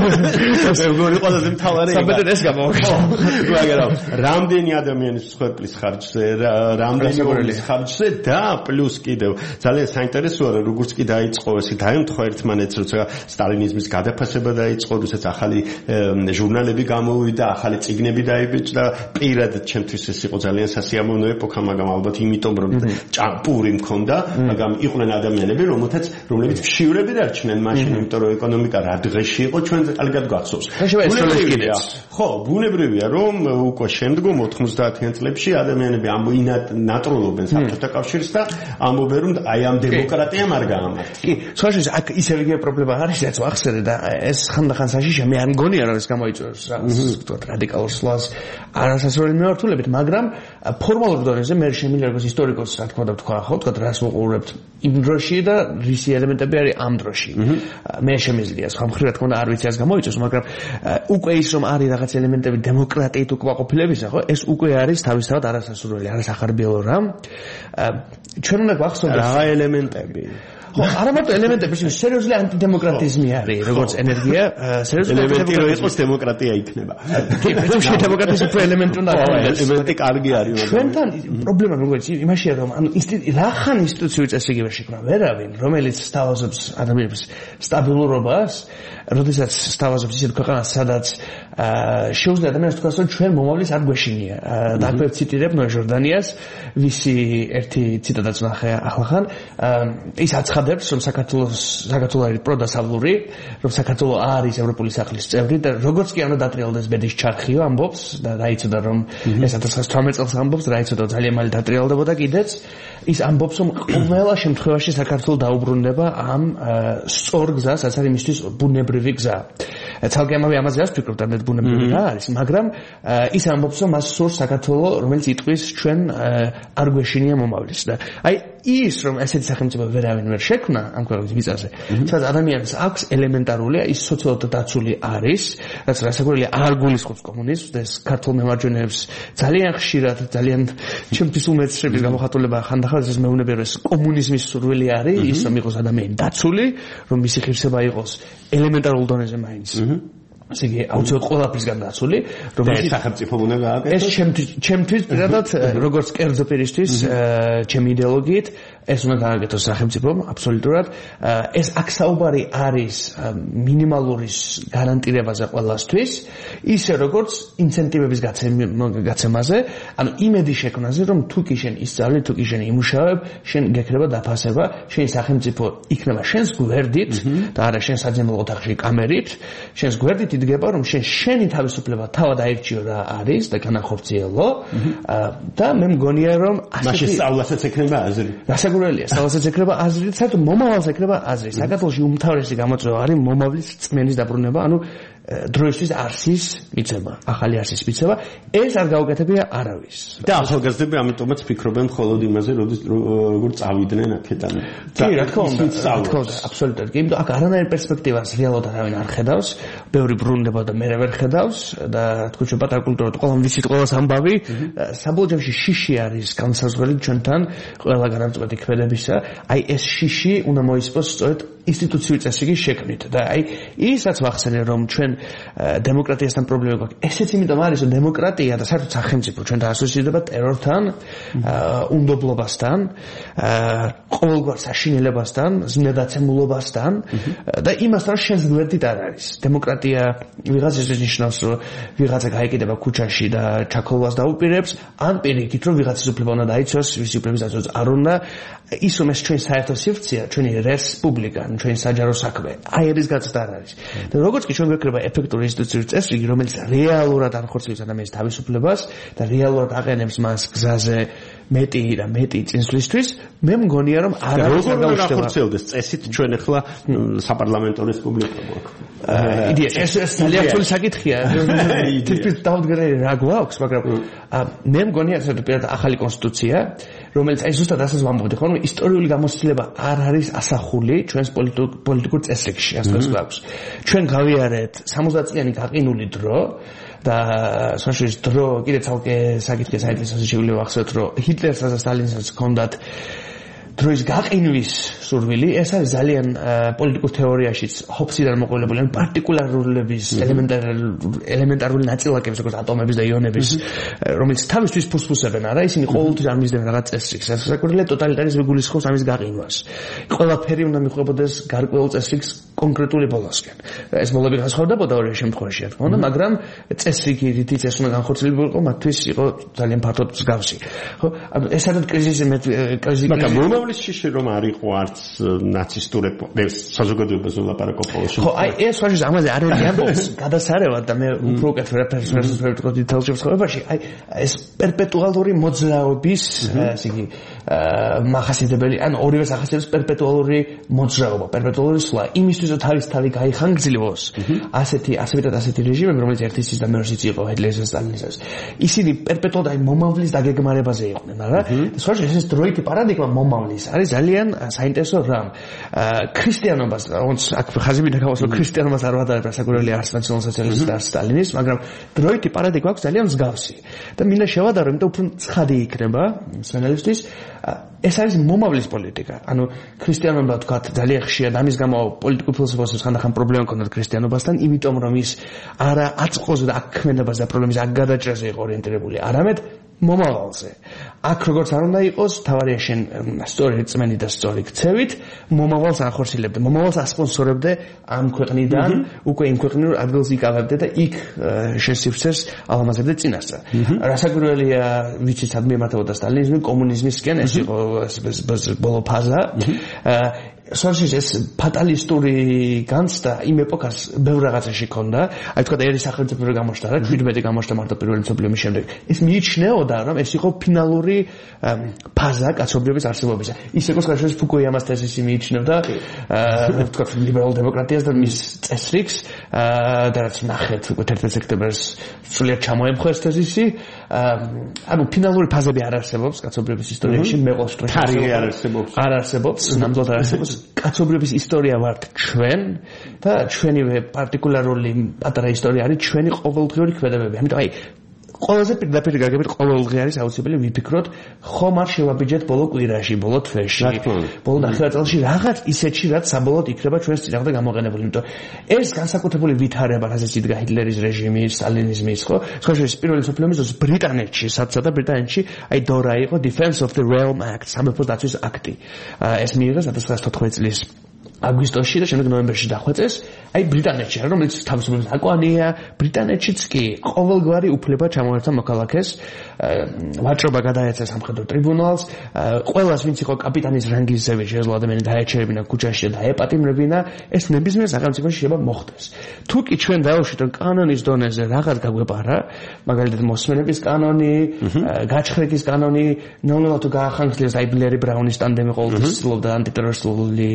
ეს მეგორი ყველაზე მთავარი საბედად ეს გამოვიდა. მაგრამ რამდენი ადამიანის მსხვერპლის ხარჯზე, რამდენი ორის ხარჯზე და პლუს კიდევ ძალიან საინტერესოა რომ როგორც კი დაიწყო ესე დაემთხვა ერთმანეთს როცა სტალინიზმის გადაფასება დაიწყო, როდესაც ახალი ჟურნალები გამოვიდა, ახალი წიგნები დაიბეჭდა, პირადად ჩემთვის ეს იყო ძალიან სასიამოვნო ეპოქა, მაგრამ ალბათ იმიტომ რომ ჭამპური მქონდა, მაგრამ იყვნენ ადამიანები, რომელთაც რომლებიც მშივრები დარჩნენ მაშინ, იმიტომ რომ ეკონომიკა რა დღეში იყო, ჩვენზე კარგად გახსოვს. ბუნებრივია. ხო, ბუნებრივია რომ უკვე შემდგომ ოთხმოცდაათიან წლებში ადამიანები ნატროლობენ საბჭოთა კავშირს და ამბობენ რომ აი ამ დემოკრატიამ არ გაამართლა. კი, სხვაშორის აქ ისევ იგივე პრობლემა არის, რაც ვახსენე და ეს ხანდახან საშიშია, მე არ მგონია რომ ეს გამოიწვევს რაღაც თქვა რადიკალურ სლას არასასურველი მიმართულებით, მაგრამ ფორმალურ დონეზე მე შემიძლია როგორც ისტორიკოსს რა თქმა უნდა თქვა, ხო, თქვა რას მოყურებთ იმ დროში და რისი ელემენტები არის ამ დროში. მე შემიძლია სხვა მხრივ რა თქმა უნდა არ ვიცი ას გამოიწვევს, მაგრამ უკვე ის რომ არის რაღაც ელემენტები დემოკრატიით უკმაყოფილებისა, ხო, ეს უკვე არის თავისთავად არასასურველი, არასახარბიელო რა. ჩვენ უნდა გვახსოვდეს რა ელემენტები ხო, არა მარტო ელემენტები, სერიოზული ანტიდემოკრატიზმი არის, როგორც ენერგია, სერიოზული ელემენტი რო იყოს დემოკრატია იქნება. კი, პრინციპში დემოკრატიის უფრო ელემენტი უნდა იყოს. ელემენტი კარგი არის. ჩვენთან პრობლემა როგორც იმაშია, რომ ანუ რახან ინსტიტუციური წესრიგება შექმნა ვერავინ, რომელიც სთავაზობს ადამიანების სტაბილურობას, როდესაც სთავაზობს ისეთ ქვეყანას, სადაც შეუძლია ადამიანს თქვას, რომ ჩვენ მომავლის არ გვეშინია. და აქვე ციტირებ ნოე ჟორდანიას, ვისი ერთი ციტატაც ნახე ახლახან, ის აცხადებს, რომ საქართველოს საქართველო არის პროდასავლური, რომ საქართველო არის ევროპული სახლის წევრი და როგორც კი უნდა დატრიალდეს ბედის ჩარხიო ამბობს და რაიცოდა რომ ეს ათას ცხრაასი თვრამეტი წელს ამბობს, რაიცოდა ძალიან მალე დატრიალდებოდა კიდეც, ის ამბობს, რომ ყველა შემთხვევაში საქართველო დაუბრუნდება ამ სწორ გზას, რაც არის მისთვის ბუნებრივი გზა. ცალკე ამავე ამაზე არ ვფიქრობ, და მე ბუნებრივი რა არის, მაგრამ ის ამბობს, რომ მას სურს საქართველო, რომელიც იტყვის ჩვენ არ გვეშინია მომავლის და აი ის რომ ესეთი სახელმწიფო ვერავინ ვერ შექმნა ამ ქვეყნის მიწაზე, სადაც ადამიანს აქვს ელემენტარული, ის სოციალურად დაცული არის, რაც რასაკვირველია არ გულისხმობს კომუნიზმს და ეს ქართულ მემარჯვენეებს ძალიან ხშირად, ძალიან ჩემთვის უმეტესების გამოხატულება ხანდახან ეს მეუბნება, რომ ეს კომუნიზმის სურვილი არის, ის რომ იყოს ადამიანი დაცული, რომ მისი ღირსება იყოს ელემენტარულ დონეზე მაინც. ესე იგი, აუცილებლად ყველაფრისგან დაცული, რომელიც სახელმწიფო უნდა გააკეთოს. ეს ჩემთვის ჩემთვის პირადად როგორც კერძო პირისთვის, ჩემი იდეოლოგიით ეს უნდა გააკეთოს სახელმწიფომ, აბსოლუტურად. ეს აქ საუბარი არის მინიმალური გარანტირებაზე ყველასთვის, ისე როგორც ინცენტივების გაცემაზე, ანუ იმედი შექმნაზე, რომ თუ კი შენ ისწავლე, თუ კი შენ იმუშავებ, შენ გექნება დაფასება, შენი სახელმწიფო იქნება შენს გვერდით და არა შენ საძემლო ოთახში კამერით, შენს გვერდით იდგება, რომ შენ შენი თავისუფლება თავად აირჩიო რა არის და განახორციელო და მე მგონია, რომ მაშინ სწავლასაც ექნება აზრი. გასაგურელია, სწავლასაც ექნება აზრი, საერთოდ მომავალს ექნება აზრი. საქართველოში უმთავრესი გამოწვევა არის მომავლის წმენის დაბრუნება, ანუ დროისთვის არსის მიცემა, ახალი არსის მიცემა, ეს არ გაუკეთებია არავის. და ახალგაზრდები ამიტომაც ფიქრობენ მხოლოდ იმაზე, როგორ წავიდნენ აქედან. კი, რა თქმა უნდა, რა თქმა უნდა, აბსოლუტურად. კი, იმიტომ აქ არანაირ პერსპექტივას რეალურად არავინ არ ხედავს, ბევრი ბრუნდება და მე ვერ ხედავს და თქვენ ჩვენ პატარა კულტურა ყველამ ვიცით ყველას ამბავი, საბოლოო ჯამში შიში არის განსაზღვრელი ჩვენთან ყველა განამწყვეტი ქმედებისა. აი ეს შიში უნდა მოისპოს სწორედ ინსტიტუციური წესრიგის შექმნით და აი ისაც ვახსენე რომ ჩვენ დემოკრატიასთან პრობლემა გვაქვს. ესეც იმიტომ არის რომ დემოკრატია და საერთოდ სახელმწიფო ჩვენთან ასოცირდება ტერორთან, უნდობლობასთან, ყოველგვარ საშინელებასთან, ზნედაცემულობასთან და იმასთან რომ შენს გვერდით არ არის. დემოკრატია ვიღაცას ნიშნავს რომ ვიღაცა გაიკიდება ქუჩაში და ჩაქოლვას დაუპირებს, ან პირიქით რომ ვიღაცის უფლება უნდა დაიცვას, ვისი უფლების დაცვაც არ უნდა. ის რომ ეს ჩვენ საერთო სივრცეა, ჩვენი რესპუბლიკა, ჩვენი საჯარო საქმე, აი ეს გაცდა არ არის. და როგორც კი ჩვენ გვექნება ეფექტური ინსტიტუციური წესრიგი, რომელიც რეალურად ანხორციელებს ადამიანის თავისუფლებას და რეალურად აყენებს მას გზაზე მეტი და მეტი წინსვლისთვის, მე მგონია რომ არავის არ გაუჩნდება. როგორ ახორციელდეს წესით ჩვენ ახლა საპარლამენტო რესპუბლიკა გვაქვს. იდეა ეს ეს ძალიან რთული საკითხია. თითქმის დავდგენელი რა გვაქვს, მაგრამ მე მგონია ეს პირადად ახალი კონსტიტუცია, რომელიც აი ზუსტად ასეც ვამბობდი, ხო, რომ ისტორიული გამოცდილება არ არის ასახული ჩვენს პოლიტიკურ წესრიგში, ასე გვაქვს. ჩვენ გავიარეთ სამოცდაათი წლიანი გაყინული დრო და საშუალო დრო კიდე ცალკე საკითხი საინტერესოა შეგვიძლია ვახსოვოთ, რომ ჰიტლერსაც და სტალინსაც ჰქონდათ დროის გაყინვის სურვილი, ეს არის ძალიან პოლიტიკურ თეორიაშიც ჰობსიდან მოყოლებული, ან პარტიკულარულების ელემენტარული ნაწილაკების, როგორც ატომების და იონების, რომელიც თავისთვის ფუსფუსებენ, არა, ისინი ყოველთვის არ მისდევენ რაღაც წესრიგს. საკუთრებულად ტოტალიტარიზმი გულისხმობს ამის გაყინვას. ყველაფერი უნდა მიყვებოდეს გარკვეულ წესრიგს კონკრეტული ბოლოსკენ. ეს ბოლოები განსხვავდებოდა ორივე შემთხვევაში, რა თქმა უნდა, მაგრამ წესრიგი, რითიც ეს უნდა განხორციელებულიყო, მათთვის იყო ძალიან ფართოდ მსგავსი. ხო, ანუ ეს არის კრიზისი, კრიზისი. მომავლის შიში რომ არ იყო არც ნაცისტური საზოგადოებას ვლაპარაკობ ყოველში. ხო, აი ეს ვაშის ამაზე არ არის ამბობს გადასარევად და მე უფრო უკეთ ვერაფერს ვერ ვფიქრობ დეტალებში ხებაში. აი ეს პერპეტუალური მოძრაობის, ესე იგი, მახასიათებელი, ან ორივე სახასიათებს პერპეტუალური მოძრაობა, პერპეტუალური სვლა. იმისთვის რომ თავის თავი გაიხანგრძლივოს, ასეთი ასეთად ასეთი რეჟიმები, რომელიც ერთისთვის და მეორესაც იყო ჰიტლერის და სტალინისას. ისინი პერპეტუალურად აი მომავლის დაგეგმარებაზე იყვნენ, არა? სხვა ეს დროითი პარადიგმა მომავლის არის ძალიან საინტერესო რამ. ქრისტიანობას, როგორც აქ ხაზებიდან გავასწავლე, ქრისტიანობას არ ვადარებ, საკურველი არც ნაციონალ-სოციალისტი და არც სტალინის, მაგრამ დროითი პარადიგმა აქვს ძალიან მსგავსი. და მინდა შევადარო, იმიტომ უფრო ცხადი იქნება სვენელებისთვის. ეს არის მომავლის პოლიტიკა. ანუ ქრისტიანობა თქვა ძალიან ხშირად ამის გამო პოლიტიკურ ფილოსოფიას ხანდახან პრობლემა ჰქონდათ ქრისტიანობასთან, იმიტომ რომ ის არა აწყოზე და აქქმედებას და პრობლემის აქ გადაჭრაზე იყო ორიენტირებული, არამედ მომავალზე. აქ როგორც არ უნდა იყოს, თავარია შენ სწორი რწმენით და სწორი ქცევით, მომავალს ახორციელებდე, მომავალს ასპონსორებდე ამ ქვეყნიდან, უკვე იმ ქვეყნიდან ადგილს იკავებდე და იქ შენ სივრცეს ალამაზებდე წინასწარ. რასაკვირველია, ვიცით სად მიემართებოდა სტალინიზმი, კომუნიზმისკენ, ეს იყო ბოლო ფაზა. სოციალიზმის ეს ფატალისტური განცდა იმ ეპოქას ბევრ რაღაცაში ქონდა. აი თქვა ერის სახელმწიფო გამოჩნდა რა, შვიდმეტი გამოჩნდა მარტო პირველი მსოფლიო ომის შემდეგ. ეს მიიჩნეოდა, რომ ეს იყო ფინალური ფაზა კაცობრიობის არსებობისა. ის იყო საქართველოს ფუკუიამას თეზისი მიიჩნევდა, თქვა ლიბერალ დემოკრატიას და მის წესრიგს და რაც ნახეთ უკვე ერთ-ერთ სექტემბერს სულიერ ჩამოემხო ეს თეზისი. ანუ ფინალური ფაზები არ არსებობს კაცობრიობის ისტორიაში, მე ყოველ შემთხვევაში არ არსებობს. არ არსებობს, ნამდვილად არ არსებობს. კაცობრიობის ისტორია ვართ ჩვენ და ჩვენივე პარტიკულარული პატარა ისტორია არის ჩვენი ყოველდღიური ქმედებები. ამიტომ აი ყველაზე პირდაპირ გაგებით ყოველდღე არის აუცილებელი ვიფიქროთ, ხომ არ შევაბიჯეთ ბოლო კვირაში, ბოლო თვეში, ბოლო ნახევარწელში რაღაც ისეთში, რაც საბოლოოდ იქნება ჩვენს წინააღმდეგ გამოყენებული. იმიტომ ეს განსაკუთრებული ვითარება, რასაც იდგა ჰიტლერის რეჟიმის, სტალინიზმის, ხო? სხვაშორის პირველი მსოფლიო ომის დროს ბრიტანეთში, სადაც ბრიტანეთში აი დორა იყო Defense of the Realm Act, სამეფოს დაცვის აქტი. ეს მიიღეს ათას ცხრაასი თოთხმეტი წლის აგვისტოში და შემდეგ ნოემბერში დახვეწეს. აი ბრიტანეთში, რომელიც თავისუფლების აკვანია, ბრიტანეთშიც კი ყოველგვარი უფლება ჩამოერთვა მოქალაქეს, ვაჭრობა გადაეცა სამხედრო ტრიბუნალს, ყველას ვინც იყო კაპიტანის რანგისები შეეძლო ადამიანი დაეჩერებინა ქუჩაში და დაეპატიმრებინა, ეს ნებისმიერ სახელმწიფოში შეიძლება მოხდეს. თუ კი ჩვენ დავუშვით რომ კანონის დონეზე რაღაც გაგვეპარა, მაგალითად მოსმენების კანონი, გაჩხრიკის კანონი, ნელ-ნელა თუ გაახანგრძლეს აი ბლერი ბრაუნის ტანდემი ყოველთვის ცდილობდა ანტიტერორისტული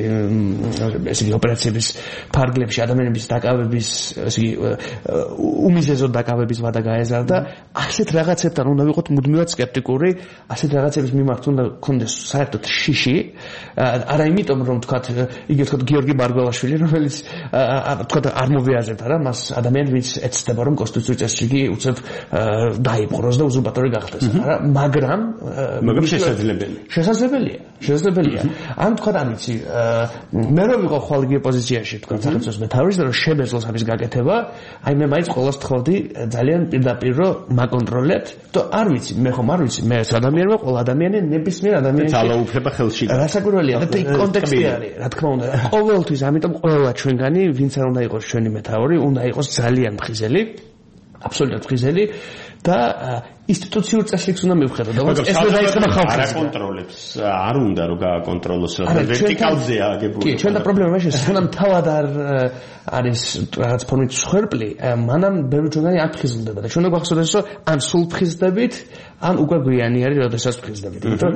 ესე იგი ოპერაციების ფარგლებში ადამიანების დაკავების, ესე იგი უმიზეზოდ დაკავების ვადა გაეზარდა. ასეთ რაღაცებთან უნდა ვიყოთ მუდმივად სკეპტიკური, ასეთ რაღაცების მიმართ უნდა გქონდეს საერთოდ შიში, არა იმიტომ რომ თქვათ, იგი თქვათ გიორგი მარგველაშვილი, რომელიც თქვათ არ მოვიაზებთ არა, მას ადამიანი ვინც ეცდება რომ კონსტიტუციური წესრიგი უცებ დაიპყროს და უზურპატორი გახდეს, არა, მაგრამ მაგრამ შესაძლებელია. შესაძლებელია, შესაძლებელია. ან თქვათ არ ვიცი, მე რომ ვიყო ხვალ იგივე პოზიციაში თქვა სახელმწიფოს მეთაურის და რომ შემეძლოს ამის გაკეთება, აი მე მაინც ყოველს თხოვდი ძალიან პირდაპირ რომ მაკონტროლებთ და არ ვიცი, მე ხომ არ ვიცი, მე ეს ადამიანი ვარ, ყველა ადამიანი ნებისმიერ ადამიანს ძალაუფლება ხელში და რასაკვირველია და ეს კონტექსტი არის, რა თქმა უნდა. ყოველთვის ამიტომ ყველა ჩვენგანი, ვინც არ უნდა იყოს ჩვენი მეთაური, უნდა იყოს ძალიან მხიზელი, აბსოლუტურად მხიზელი და ინსტიტუციურ წესრიგს უნდა მივხედოთ. ეს ვერ დაიწყება ხალხს. არ აკონტროლებს, არ უნდა რომ გააკონტროლოს, რა ვერტიკალზეა აგებული. კი, ჩვენ და პრობლემა მაშინ სანამ თავად არ არის რაღაც ფორმით სხერპლი, მანამ ბევრი ჩვენი არ ფხიზლდება და ჩვენ გვახსოვდეს რომ ან სულ ფხიზდებით, ან უკვე გვიანი არის, როდესაც ფხიზდებით. იმიტომ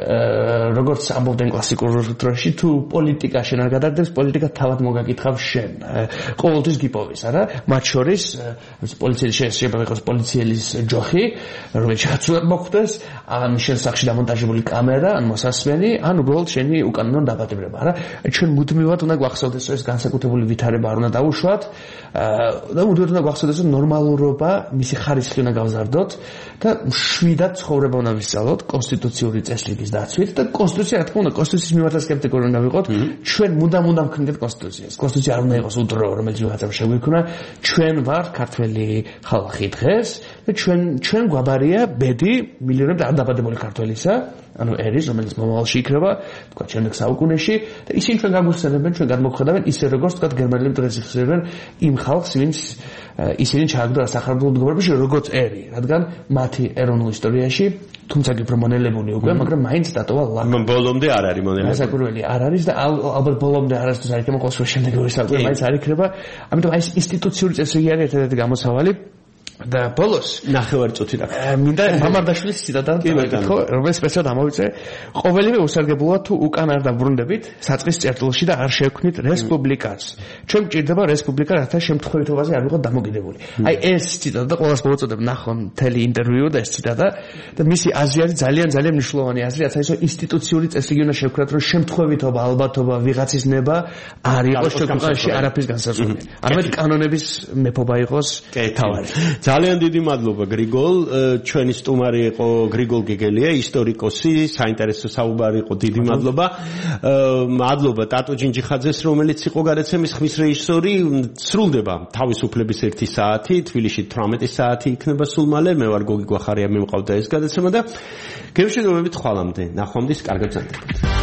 როგორც ამბობდნენ კლასიკურ დროში, თუ პოლიტიკა შენ არ გადარდებს, პოლიტიკა თავად მოგაკითხავს შენ. ყოველთვის გიპოვის, არა? მათ შორის პოლიციის შეიძლება იყოს პოლიციის ჯოხი, რომელიც ჩაცვლად მოხდეს, ან შენ სახში დამონტაჟებული კამერა, ან მოსასმენი, ან უბრალოდ შენი უკანონო დაბადებრება, არა? ჩვენ მუდმივად უნდა გვახსოვდეს, რომ ეს განსაკუთრებული ვითარება არ უნდა დაუშვათ და მუდმივად უნდა გვახსოვდეს, რომ ნორმალურობა, მისი ხარისხი უნდა გავზარდოთ და შვიდად ცხოვრება უნდა ვისწავლოთ კონსტიტუციური წესრიგის დაცვით და კონსტიტუცია, რა თქმა უნდა, კონსტიტუციის მიმართ სკეპტიკური უნდა ვიყოთ. ჩვენ მუდამ-მუდამ ვქნდეთ კონსტიტუციას. კონსტიტუცია არ უნდა იყოს უდრო, რომელიც ვიღაცამ შეგვიქმნა. ჩვენ ვართ ქართველი ხალხი დღეს და ჩვენ ჩვენ გვაბარია ბედი მილიონობით არ დაბადებული ქართველისა, ანუ ერის, რომელიც მომავალში იქნება, თქვა შემდეგ საუკუნეში და ისინი ჩვენ გაგვიხსენებენ, ჩვენ გადმოგხედავენ ისე როგორც თქვა გერმანელები დღეს იხსენებენ იმ ხალხს, ვინც ისინი ჩააგდო სახარებულ მდგომარეობაში როგორც ერი, რადგან მათი ეროვნულ ისტორიაში თუმცა კი პრომონელებული უკვე, მაგრამ მაინც დატოვა ლაკი. ბოლომდე არ არის მონელებული. გასაკურველი არ არის და ალბათ ბოლომდე არასდროს არ იქნება ყოველ შემდეგ ორი საუკუნე მაინც არ იქნება. ამიტომ აი ეს ინსტიტუციური წესრიგი არის ერთ-ერთი გამოსავალი. და ბოლოს ნახევარწუთი რა. მინდა მამარდაშვილის ციტატა თქვა, რომელიც სპეციალურად ამოვიწე, ყოველივე უსარგებლოა თუ უკან არ დაბრუნდებით საწყის წერტილში და არ შევქმნით რესპუბლიკას. ჩვენ გვჭირდება რესპუბლიკა, რათა შემთხვევითობაზე არ ვიყოთ დამოკიდებული. აი ეს ციტატა და ყოველს მოვაწოდებ ნახონ მთელი ინტერვიუ და ეს ციტატა და მისი აზრი არის ძალიან ძალიან მნიშვნელოვანი აზრი, რაც არის ინსტიტუციური წესრიგი უნდა შევქმნათ, რომ შემთხვევითობა, ალბათობა, ვიღაცის ნება არ იყოს ქვეყანაში არაფრის განსაზღვრელი. არამედ კანონების მეფობა იყოს თავარი. ძალიან დიდი მადლობა გრიგოლ, ჩვენი სტუმარი იყო გრიგოლ გეგელია, ისტორიკოსი, საინტერესო საუბარი იყო, დიდი მადლობა. მადლობა ტატო ჯინჯიხაძეს, რომელიც იყო გადაცემის ხმის რეჟისორი. სრულდება თავისუფლების ერთი საათი, თბილისში თვრამეტი საათი იქნება სულ მალე. მე ვარ გოგი გვახარია, მე მყავდა ეს გადაცემა და გემშვიდობებით ხვალამდე. ნახვამდის, კარგად გრძანდებოდეთ.